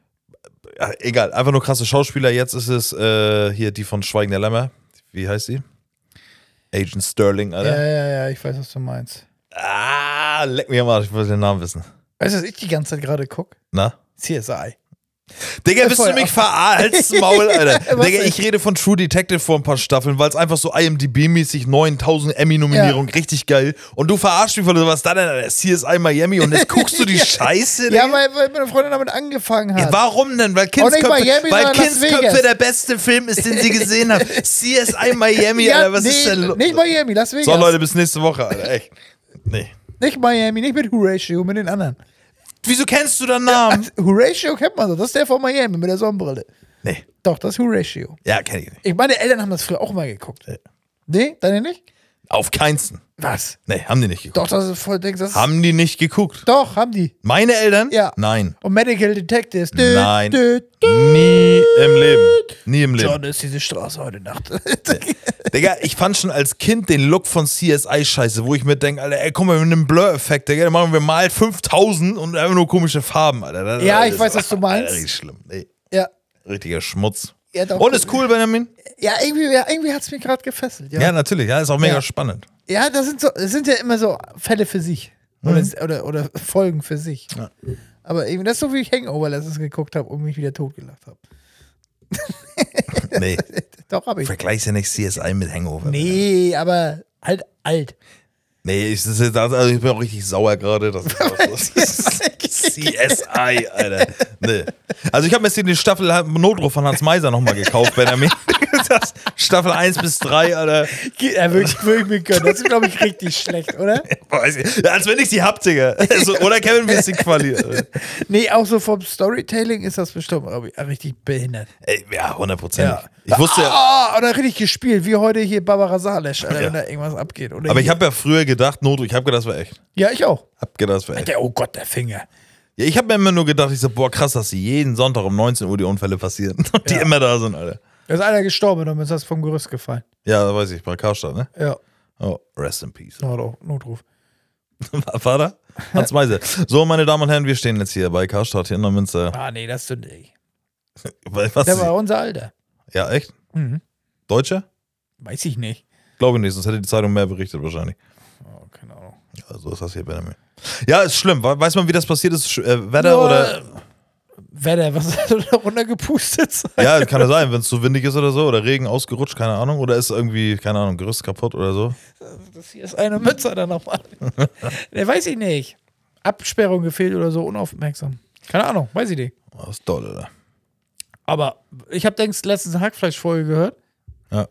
ja, egal, einfach nur krasse Schauspieler. Jetzt ist es äh, hier die von Schweigen der Lämmer. Wie heißt sie? Agent Sterling, Alter. Ja, ja, ja, ich weiß, was du meinst. Ah, leck mich am Arsch, ich wollte den Namen wissen. Weißt du, was ich die ganze Zeit gerade gucke? Na? C S I. Digga, willst du voll- mich verarschen, Maul, Alter? Was Digga, denn? ich rede von True Detective vor ein paar Staffeln, weil es einfach so I M D B-mäßig neuntausend Emmy-Nominierungen, richtig geil. Und du verarschst mich von sowas da denn, Alter? C S I Miami und jetzt guckst du die Scheiße, Digga. Ja, weil, weil meine Freundin damit angefangen Ja, hat. warum denn? Weil Auch nicht Kindsköpfe, Miami, weil sondern Las Kindsköpfe Vegas. der beste Film ist, den sie gesehen haben. C S I Miami, ja, Alter, was nee, ist denn los? Nicht Miami, Las Vegas. So, Leute, bis nächste Woche, Alter, echt. Nee. Nicht Miami, nicht mit Horatio, mit den anderen. Wieso kennst du den Namen? Horatio kennt man so, das ist der von Miami mit der Sonnenbrille. Nee. Doch, das ist Horatio. Ja, kenn ich nicht. Ich meine Eltern haben das früher auch mal geguckt. Nee, deine nicht? Auf keinsten. Was? Nee, haben die nicht geguckt. Doch, das ist voll, denkst das ist, Haben die nicht geguckt? Doch, haben die. Meine Eltern? Ja. Nein. Und Medical Detectives. Dö, Nein. dö, dö. Nie im Leben. Nie im Leben. John ist diese Straße heute Nacht. Digga, ich fand schon als Kind den Look von C S I scheiße, wo ich mir denke, Alter, ey, guck mal, mit einem Blur-Effekt, Digga, dann machen wir mal fünftausend und einfach nur komische Farben, Alter. Das, Ja, das ich ist- weiß, was du meinst. Alter, richtig schlimm. Nee, ja. richtiger Schmutz. Ja, doch. Und ist cool, Benjamin? Ja, irgendwie, ja, irgendwie hat es mich gerade gefesselt. Ja, Ja, natürlich. Ja, ist auch mega Ja. spannend. ja das, sind so, das sind ja immer so Fälle für sich. Oder, oder, oder Folgen für sich. Ja. Aber eben, das ist so, wie ich Hangover letztens geguckt habe und mich wieder totgelacht habe. Nee, Doch, habe ich. vergleich's ja nicht C S I mit Hangover. Nee, aber halt alt. Nee, ich, das ist, also ich bin auch richtig sauer gerade. Das ist auch so. C S I, Alter. Nee. Also ich habe mir jetzt die Staffel Notruf von Hans Meiser nochmal gekauft, Benjamin. Das Staffel eins bis drei, Alter. Ja, wirklich, würde ich mir gönnen. Das ist, glaube ich, richtig schlecht, oder? Weiß ich. Ja, als wenn ich sie hab, Digga. Also, oder Kevin wie ist die Quali. Alter. Nee, auch so vom Storytelling ist das bestimmt glaub ich, richtig behindert. Ey, ja, hundert Prozent. Ja. Ich wusste ja, Ah, oder richtig gespielt, wie heute hier Barbara Salesch, Alter, Ja. wenn da irgendwas abgeht. Oder aber ich hier. habe ja früher gedacht, Notruf, ich habe gedacht, das war echt. Ja, ich auch. Hab gedacht, das war echt. Der, oh Gott, der Finger. Ja, ich habe mir immer nur gedacht, ich so, boah, krass, dass jeden Sonntag um neunzehn Uhr die Unfälle passieren. Und die Ja. immer da sind, Alter. Da ist einer gestorben, damit ist das vom Gerüst gefallen. Ja, weiß ich, bei Karstadt, ne? Ja, Oh, rest in peace. Not auch, Notruf. Vater? Hans Meiser. So, meine Damen und Herren, wir stehen jetzt hier bei Karstadt hier in der Münze. Ah, nee, das du nicht. Was? Der war unser Alter. Ja, echt? Mhm. Deutscher? Weiß ich nicht. Glaube nicht, sonst hätte die Zeitung mehr berichtet wahrscheinlich. Oh, keine Ahnung. Ja, so ist das hier, Benjamin. Ja, ist schlimm. We- Weiß man, wie das passiert ist? Sch- Äh, Wetter Ja, oder. Wetter, was hat er da runtergepustet sein? Ja, kann ja sein, wenn es zu windig ist oder so. Oder Regen ausgerutscht, keine Ahnung. Oder ist irgendwie, keine Ahnung, Gerüst kaputt oder so. Das hier ist eine Mütze dann nochmal. Ne, weiß ich nicht. Absperrung gefehlt oder so, unaufmerksam. Keine Ahnung, weiß ich nicht. Oh, das ist doll, oder? Aber ich habe denkst letztens eine Hackfleischfolge gehört. Ja.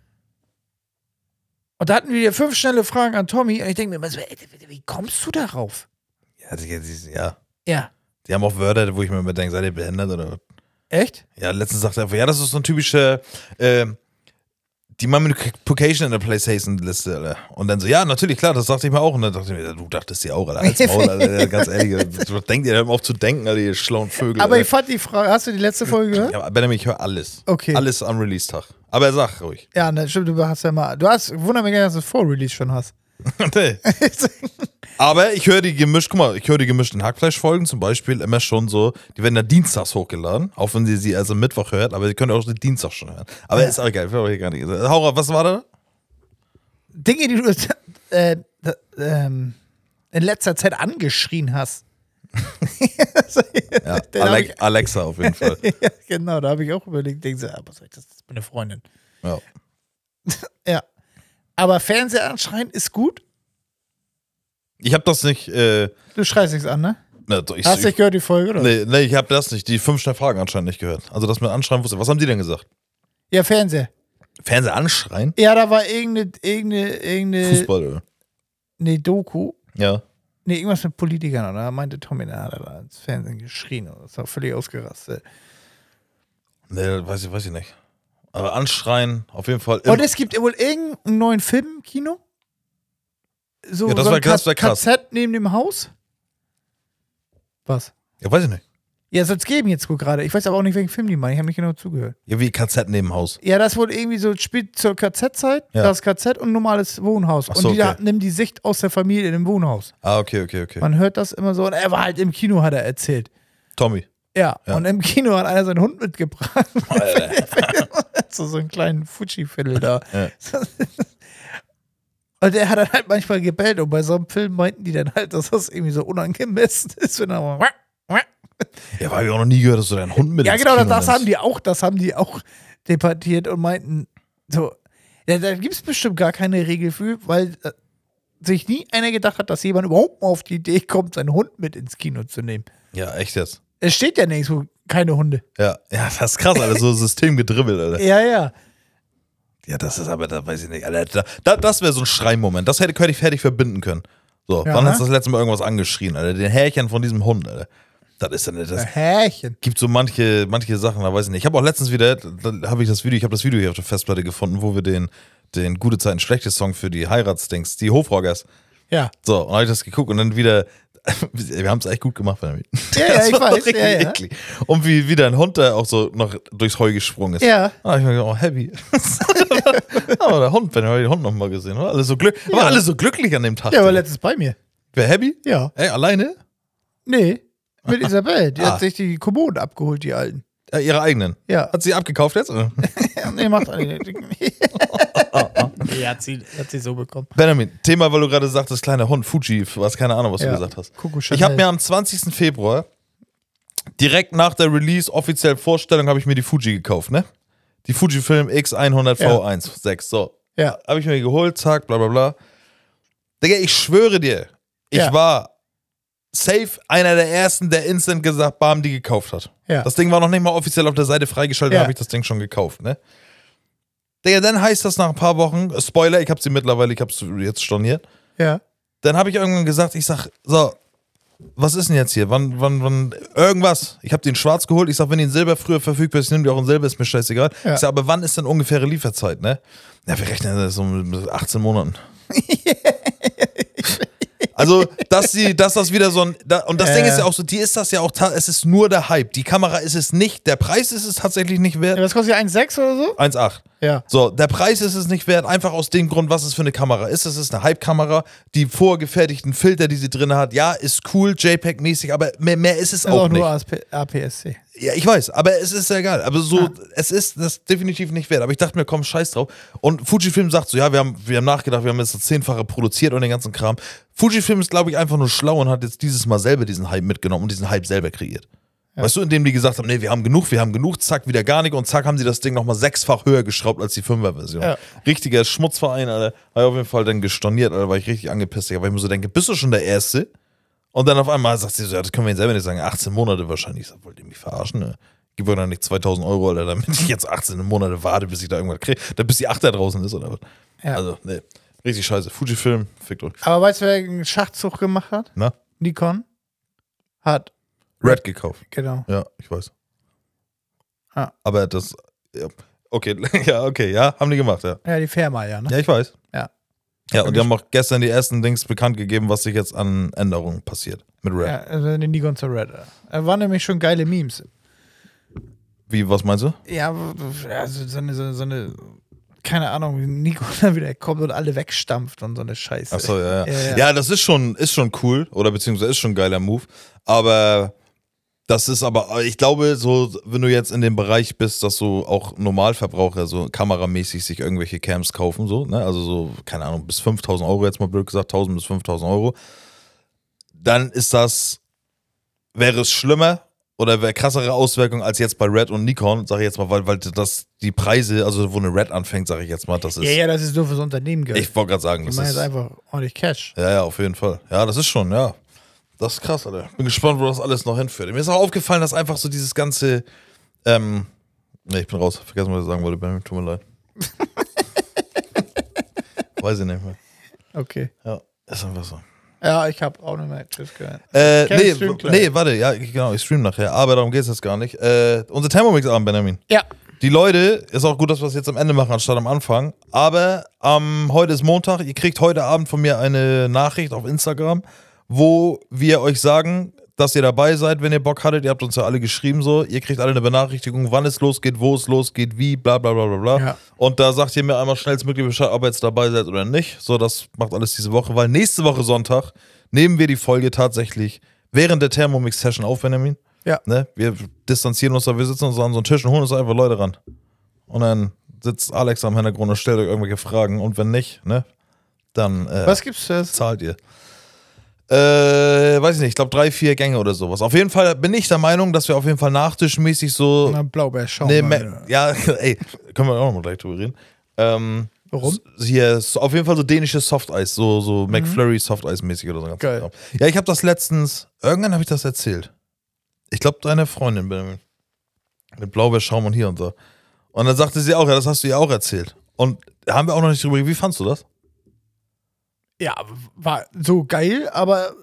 Und da hatten wir fünf schnelle Fragen an Tommy. Und ich denke mir immer so, ey, wie kommst du darauf? Ja, die, die, ja. Ja. Die haben auch Wörter, wo ich mir immer denke, seid ihr behindert oder was? Echt? Ja, letztens sagte er einfach, ja, das ist so ein typischer, äh, die Mummification in der PlayStation-Liste, Alter. Und dann so, ja, natürlich, klar, das dachte ich mir auch. Und dann dachte ich mir, du dachtest dir auch, Alter, als Maul, Alter, ganz ehrlich. Was denkt ihr, hört mal auf zu denken, Alter, ihr schlauen Vögel. Aber Alter. ich fand die Frage, hast du die letzte Folge gehört? Ja, Benjamin, ich höre alles. Okay. Alles am Release-Tag. Aber sag ruhig. Ja, ne, stimmt, du hast ja mal, du hast, wundert mich gar nicht, dass du Vor-Release schon hast. Nee. Aber ich höre die gemischt, guck mal, ich höre die gemischten Hackfleisch-Folgen zum Beispiel immer schon so, die werden ja dienstags hochgeladen, auch wenn sie sie also Mittwoch hört, aber sie können auch die Dienstag schon hören. Aber Ja. ist auch geil, ich will auch hier gar nicht. Hauer, was war da? Dinge, die du äh, äh, ähm, in letzter Zeit angeschrien hast. Ja, Den hab Alex, ich- Alexa auf jeden Fall. Ja, genau, da habe ich auch überlegt, denke so, ah, was soll ich das? Das ist meine Freundin. Ja. Ja. Aber Fernseher anschreien ist gut. Ich habe das nicht, äh, Du schreist nichts an, ne? na, ich, Hast du nicht gehört, die Folge, oder? nee, nee, ich habe das nicht, die fünf schnell Fragen anscheinend nicht gehört. Also, dass man anschreien wusste. Was haben die denn gesagt? Ja, Fernseher. Fernseher anschreien? Ja, da war irgendeine, irgendeine, irgendeine, Fußball, oder? eine Doku. Ja. Nee, irgendwas mit Politikern, oder? Da meinte Tommy, da hat er da ins Fernsehen geschrien. Und das war völlig ausgerastet. Nee, weiß ich, weiß ich nicht. Aber anschreien, auf jeden Fall. im- Und es gibt wohl irgendeinen neuen Film im Kino. So, Ja, das so war- ein das war krass. K Z neben dem Haus. Was? Ja, weiß ich nicht. Ja, soll es geben jetzt wohl gerade. Ich weiß aber auch nicht, welchen Film die meinen. Ich habe nicht genau zugehört. Ja, wie K Z neben dem Haus. Ja, das wohl irgendwie so spielt zur K Z-Zeit. Ja. Das K Z und ein normales Wohnhaus. Ach so, und die okay. da, nimmt die Sicht aus der Familie in dem Wohnhaus. Ah, okay, okay, okay. Man hört das immer so. Und er war halt im Kino, hat er erzählt. Tommy. Ja, Ja. und im Kino hat einer seinen Hund mitgebracht. Alter. so, so einen kleinen Fuji-Fiddle da. Ja. Und der hat dann halt manchmal gebellt. Und bei so einem Film meinten die dann halt, dass das irgendwie so unangemessen ist. Wenn er mal Ja, weil ich auch noch nie gehört, dass du deinen Hund mit ja, ins genau, Kino das haben nimmst. die auch, das haben die auch debattiert und meinten, so, ja, da gibt es bestimmt gar keine Regel für, weil äh, sich nie einer gedacht hat, dass jemand überhaupt mal auf die Idee kommt, seinen Hund mit ins Kino zu nehmen. Ja, echt jetzt. Es steht ja nirgendwo keine Hunde. Ja, ja, das ist krass, Alter. So System gedribbelt, Alter. Ja, ja. Ja, das ist aber, da weiß ich nicht, Alter. Da, da, das wäre so ein Schreimoment. Das hätte, hätte, ich, hätte ich verbinden können. So, Ja, wann ne? hast du das letzte Mal irgendwas angeschrien, Alter? Den Härchen von diesem Hund, Alter. Das ist ja nicht, das Härchen. gibt so manche, manche Sachen, da weiß ich nicht. Ich habe auch letztens wieder, da habe ich das Video, ich habe das Video hier auf der Festplatte gefunden, wo wir den, den Gute Zeiten, schlechte Song für die Heiratsdings, die Hofroggers. Ja. So, und dann habe ich das geguckt und dann wieder, wir haben es echt gut gemacht, Benjamin. Ja, ja, Das ich war weiß, richtig ja, ja. eklig. Und wie wieder ein Hund, der auch so noch durchs Heu gesprungen ist. Ja. Da hab ich mir gedacht, oh, happy. Aber der Hund, wenn wir den Hund nochmal gesehen haben, alle so glück, Ja. aber alle so glücklich an dem Tag. Der war letztens bei mir. Wer happy? Ja. Ey, alleine? Nee. Mit Isabel. Die Ah. hat sich die Kommoden abgeholt, die alten. Ja, ihre eigenen. Ja. Hat sie abgekauft jetzt? Oder? Nee, macht eigentlich. Nee, hat sie, hat sie so bekommen. Benjamin, Thema, weil du gerade sagtest, kleiner Hund, Fuji, was, keine Ahnung, was Ja. du gesagt hast. Coco Ich Chanel. habe mir am zwanzigsten Februar, direkt nach der Release, offiziell Vorstellung, habe ich mir die Fuji gekauft, ne? Die Fujifilm X hundert V eins sechs, so. Ja. Habe ich mir geholt, zack, bla bla bla. Digga, ich schwöre dir, ich Ja. war safe einer der ersten, der instant gesagt, bam, die gekauft hat. Ja. Das Ding war noch nicht mal offiziell auf der Seite freigeschaltet, Ja. habe ich das Ding schon gekauft, ne? Digga, dann heißt das nach ein paar Wochen, äh, Spoiler, ich habe sie mittlerweile, ich habe sie jetzt storniert. Ja. Dann habe ich irgendwann gesagt, ich sag, so, was ist denn jetzt hier? Wann, wann, wann, irgendwas. Ich habe den schwarz geholt. Ich sag, wenn die in Silber früher verfügbar ist, nimm die auch in Silber, ist mir scheißegal. Ja. Ich sag, aber wann ist denn ungefähre Lieferzeit, ne? Ja, wir rechnen das so mit achtzehn Monaten. Also, dass sie, dass das wieder so ein, da, und das Äh. Ding ist ja auch so, die ist das ja auch, ta- es ist nur der Hype. Die Kamera ist es nicht, der Preis ist es tatsächlich nicht wert. Was kostet die eins Komma sechs oder so? eins Komma acht. Ja. So, der Preis ist es nicht wert, einfach aus dem Grund, was es für eine Kamera ist. Es ist eine Hype-Kamera, die vorgefertigten Filter, die sie drin hat, ja, ist cool, JPEG-mäßig, aber mehr, mehr ist es Das ist auch, auch nicht. nur A S P A P S C. Ja, ich weiß, aber es ist ja egal. Aber so, Ah. es ist das definitiv nicht wert. Aber ich dachte mir, komm, scheiß drauf. Und Fujifilm sagt so, ja, wir haben, wir haben nachgedacht, wir haben jetzt das Zehnfache produziert und den ganzen Kram. Fujifilm ist, glaube ich, einfach nur schlau und hat jetzt dieses Mal selber diesen Hype mitgenommen und diesen Hype selber kreiert. Ja. Weißt du, indem die gesagt haben, nee, wir haben genug, wir haben genug, zack, wieder gar nicht und zack, haben sie das Ding nochmal sechsfach höher geschraubt als die Fünfer-Version. Ja. Richtiger Schmutzverein, Alter. Habe ich auf jeden Fall dann gestorniert, Alter, war ich richtig angepisst, weil ich mir so denke, bist du schon der Erste? Und dann auf einmal sagt sie so, ja, das können wir Ihnen selber nicht sagen, achtzehn Monate wahrscheinlich. Ich sag, wollt ihr mich verarschen, ne? Gib mir doch nicht zweitausend Euro, Alter, damit ich jetzt achtzehn Monate warte, bis ich da irgendwas kriege. Dann bis die acht da draußen ist, oder was? Ja. Also, nee. Richtig scheiße. Fujifilm, fickt euch. Aber weißt du, wer einen Schachzug gemacht hat? Na? Nikon hat. Red gekauft. Genau. Ja, ich weiß. Ah. Aber das, ja. Okay, ja, okay, ja, haben die gemacht, ja. Ja, die Firma, ja, ne? Ja, ich weiß. Ja. Ja, und die haben auch gestern die ersten Dings bekannt gegeben, was sich jetzt an Änderungen passiert mit Red. Ja, also den Nikon zu Red. Da waren nämlich schon geile Memes. Wie, was meinst du? Ja, also so eine, so eine, so eine keine Ahnung, wie Nikon da wieder kommt und alle wegstampft und so eine Scheiße. Achso, ja, ja. Ja, ja. Ja, das ist schon, ist schon cool, oder beziehungsweise ist schon ein geiler Move. Aber das ist aber, ich glaube, so, wenn du jetzt in dem Bereich bist, dass so auch Normalverbraucher so kameramäßig sich irgendwelche Cams kaufen, so, ne? Also so, keine Ahnung, bis fünftausend Euro jetzt mal blöd gesagt, tausend bis fünftausend Euro, dann ist das, wäre es schlimmer oder wäre krassere Auswirkungen als jetzt bei Red und Nikon, sage ich jetzt mal, weil, weil das die Preise, also wo eine Red anfängt, sage ich jetzt mal, das ist. Ja, ja, das ist nur fürs Unternehmen Geld. Ich wollte gerade sagen, Ich das meine ist. jetzt einfach ordentlich Cash. Ja, ja, auf jeden Fall. Ja, das ist schon, ja. Das ist krass, Alter. Bin gespannt, wo das alles noch hinführt. Mir ist auch aufgefallen, dass einfach so dieses ganze. Ähm, ne, ich bin raus. Vergessen, was ich sagen wollte. Benjamin, tut mir leid. Weiß ich nicht mehr. Okay. Ja, ist einfach so. Ja, ich habe auch nicht mehr Tschüss gehört. Äh, Kein nee, Stream, klar. nee, warte, ja, genau, ich stream nachher, aber darum geht es jetzt gar nicht. Äh, unser Thermomix-Abend, Benjamin. Ja. Die Leute, ist auch gut, dass wir es jetzt am Ende machen, anstatt am Anfang. Aber ähm, heute ist Montag, ihr kriegt heute Abend von mir eine Nachricht auf Instagram, wo wir euch sagen, dass ihr dabei seid, wenn ihr Bock hattet. Ihr habt uns ja alle geschrieben so. Ihr kriegt alle eine Benachrichtigung, wann es losgeht, wo es losgeht, wie, bla bla bla bla bla. Ja. Und da sagt ihr mir einmal schnellstmöglich Bescheid, ob ihr jetzt dabei seid oder nicht. So, das macht alles diese Woche, weil nächste Woche Sonntag nehmen wir die Folge tatsächlich während der Thermomix-Session auf, Benjamin. Ja. Ne? Wir distanzieren uns da, wir sitzen uns an so einen Tisch und holen uns einfach Leute ran. Und dann sitzt Alex am Hintergrund und stellt euch irgendwelche Fragen. Und wenn nicht, ne, dann äh, Was gibt's für das? zahlt ihr. Äh, weiß ich nicht, ich glaube drei, vier Gänge oder sowas. Auf jeden Fall bin ich der Meinung, dass wir auf jeden Fall nachtischmäßig so. Na, Blaubeerschaum. Nee, mal me- wieder. ja, ey, können wir auch noch mal gleich drüber reden. Ähm, Warum? s- Hier ist auf jeden Fall so dänisches Softeis, so, so McFlurry Softeis-mäßig oder so. Ganz Geil. genau. Ja, ich habe das letztens, irgendwann habe ich das erzählt. Ich glaube, deine Freundin, Benjamin. Mit Blaubeerschaum und hier und da. Und dann sagte sie auch, ja, das hast du ihr auch erzählt. Und da haben wir auch noch nicht drüber geredet. Wie fandst du das? Ja, war so geil, aber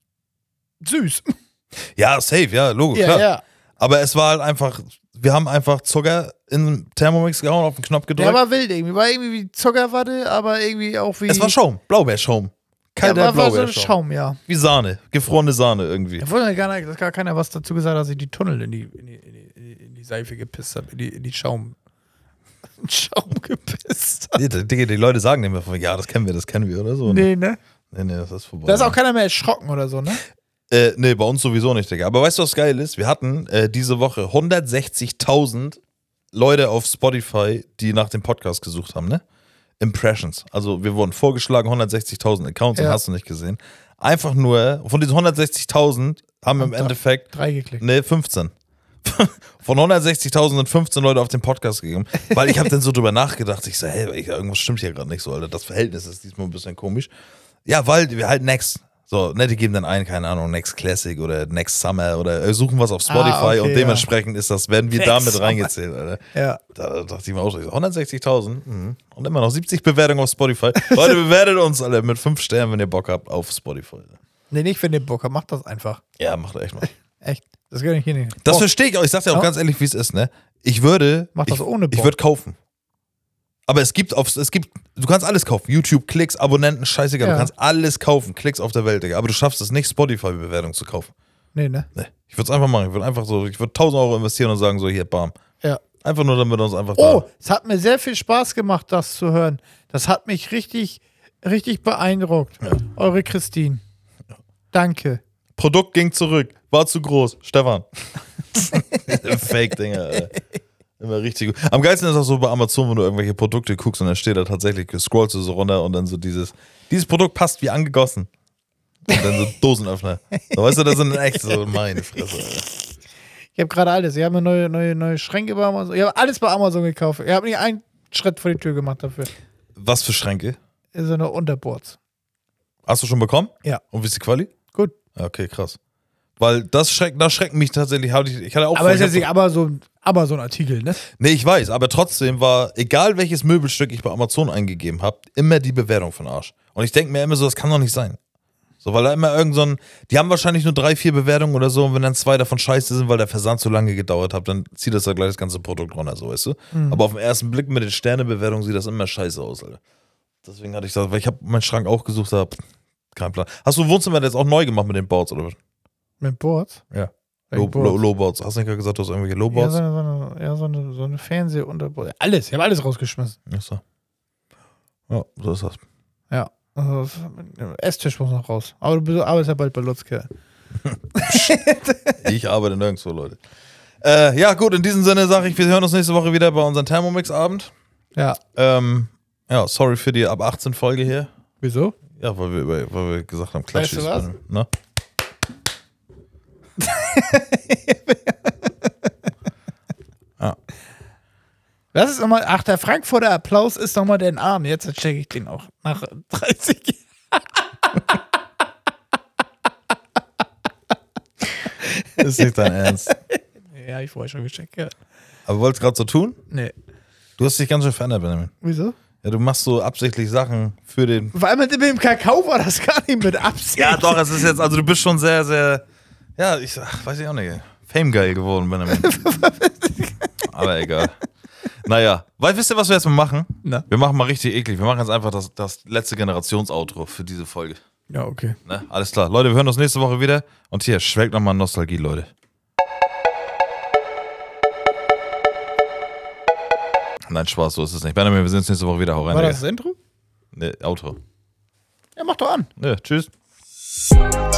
süß. Ja, safe, ja, Logo, Ja, klar. ja. Aber es war halt einfach, wir haben einfach Zucker in den Thermomix gehauen, auf den Knopf gedrückt. Der war wild irgendwie. War irgendwie wie Zuckerwatte, aber irgendwie auch wie. es war Schaum, Blaubeerschaum. ja, Kalter war, war so ein Blaubeerschaum. Schaum, ja. Wie Sahne, gefrorene Sahne irgendwie. Da wurde gar, nicht, gar keiner was dazu gesagt, dass ich die Tunnel in die, in die, in die, in die Seife gepisst habe, in die, in die Schaum. Schaum gepisst habe. Die, die, die Leute sagen immer, von, ja, das kennen wir, das kennen wir oder so. Nee, ne? nee, nee, das ist vorbei. Da ist auch keiner mehr erschrocken oder so, ne? Äh, nee, bei uns sowieso nicht, Digga. Aber weißt du, was geil ist? Wir hatten äh, diese Woche hundertsechzigtausend Leute auf Spotify, die nach dem Podcast gesucht haben, ne? Impressions. Also wir wurden vorgeschlagen, hundertsechzigtausend Accounts, Ja. und hast du nicht gesehen. Einfach nur, von diesen hundertsechzigtausend haben im Und da- Endeffekt, Drei geklickt. ne, fünfzehn. Von hundertsechzigtausend sind fünfzehn Leute auf den Podcast gegangen. Weil ich habe dann so drüber nachgedacht. Ich so, hey, irgendwas stimmt hier gerade nicht so, Alter. Das Verhältnis ist diesmal ein bisschen komisch. Ja, weil wir halt Next. So, ne, die geben dann ein, keine Ahnung, Next Classic oder Next Summer oder äh, suchen was auf Spotify Ah, okay, und ja. dementsprechend ist das, werden wir Next damit Summer. reingezählt, Alter. Ja. Da dachte ich mir auch so, hundertsechzigtausend mhm. und immer noch siebzig Bewertungen auf Spotify. Leute, bewertet uns alle mit fünf Sternen, wenn ihr Bock habt, auf Spotify. Nee, nicht wenn ihr Bock habt, macht das einfach. Ja, macht echt mal. Echt. Das kann ich hier nicht. Das Bock. verstehe ich auch. Ich sag's ja auch Ja. ganz ehrlich, wie es ist, ne? Ich würde. Mach das ich, ohne Ich Bock. würde kaufen. Aber es gibt auf, es gibt, du kannst alles kaufen. YouTube, Klicks, Abonnenten, scheißegal. Ja. Du kannst alles kaufen. Klicks auf der Welt, Digga. Aber du schaffst es nicht, Spotify-Bewertung zu kaufen. Nee, ne? Nee. Ich würde es einfach machen. Ich würde einfach so, ich würde tausend Euro investieren und sagen, so, hier, bam. Ja. Einfach nur, damit uns einfach Oh, da. es hat mir sehr viel Spaß gemacht, das zu hören. Das hat mich richtig, richtig beeindruckt. Ja. Eure Christine. Danke. Produkt ging zurück. War zu groß. Stefan. Fake-Dinger, Alter. Immer richtig gut. Am geilsten ist auch so bei Amazon, wenn du irgendwelche Produkte guckst und dann steht da tatsächlich, scrollst du so runter und dann so dieses, dieses Produkt passt wie angegossen. Und dann so Dosenöffner. So, weißt du, das sind echt so meine Fresse. Alter. Ich habe gerade alles. Ich habe mir neue, neue, neue Schränke bei Amazon. Ich habe alles bei Amazon gekauft. Ich habe nicht einen Schritt vor die Tür gemacht dafür. Was für Schränke? So eine Unterboards. Hast du schon bekommen? Ja. Und wie ist die Quali? Gut. Ja, okay, krass. Weil das schreckt, das schreckt mich tatsächlich. Hatte ich, ich hatte auch Aber vor- ist ich jetzt nicht hab- Amazon, Amazon-Artikel, ne? Nee, ich weiß, aber trotzdem war, egal welches Möbelstück ich bei Amazon eingegeben habe, immer die Bewertung von Arsch. Und ich denke mir immer so, das kann doch nicht sein. So, weil da immer irgend so ein, die haben wahrscheinlich nur drei, vier Bewertungen oder so und wenn dann zwei davon scheiße sind, weil der Versand so lange gedauert hat, dann zieht das da gleich das ganze Produkt runter, so, weißt du? Mhm. Aber auf den ersten Blick mit den Sternebewertungen sieht das immer scheiße aus, Alter. Deswegen hatte ich gesagt, weil ich habe meinen Schrank auch gesucht, hab keinen Plan. Hast du ein Wohnzimmer jetzt auch neu gemacht mit den Boards, oder was? Mit Boards? Ja. Low, low, low Boards. Hast du nicht gesagt, du hast irgendwelche Low Boards? Ja, so eine, so eine, ja, so eine, so eine Fernseherunterboard. Alles, ich habe alles rausgeschmissen. Ja, so. Ja, so ist das. Ja. Also, Esstisch muss noch raus. Aber du arbeitest ja bald bei Lutzke. Ich arbeite nirgendwo, Leute. Äh, ja, gut, in diesem Sinne sage ich, wir hören uns nächste Woche wieder bei unserem Thermomix-Abend. Ja. Ähm, ja, sorry für die ab achtzehn Folge hier. Wieso? Ja, weil wir, weil wir gesagt haben, Klatsch weißt du was? Ne? Ja. Das ist nochmal, ach, der Frankfurter Applaus ist nochmal den Arm. Jetzt checke ich den auch nach dreißig Jahren. Ist nicht dein Ernst. Ja, ich vorher schon gecheckt, ja. Aber wolltest du gerade so tun? Nee. Du hast dich ganz schön verändert, Benjamin. Wieso? Ja, du machst so absichtlich Sachen für den... Vor allem mit dem Kakao war das gar nicht mit Absicht. Ja, doch, es ist jetzt, also du bist schon sehr, sehr... Ja, ich ach, weiß ich auch nicht. Fame-geil geworden, Benjamin. Aber egal. Naja, weil wisst ihr, was wir jetzt mal machen? Na? Wir machen mal richtig eklig. Wir machen jetzt einfach das, das letzte Generations-Outro für diese Folge. Ja, okay. Ne? Alles klar. Leute, wir hören uns nächste Woche wieder. Und hier, schwelgt nochmal Nostalgie, Leute. Nein, Spaß, so ist es nicht. Benjamin, wir sehen uns nächste Woche wieder. Hau rein. War Digga. das das Intro? Ne, Outro. Ja, mach doch an. Ne, tschüss.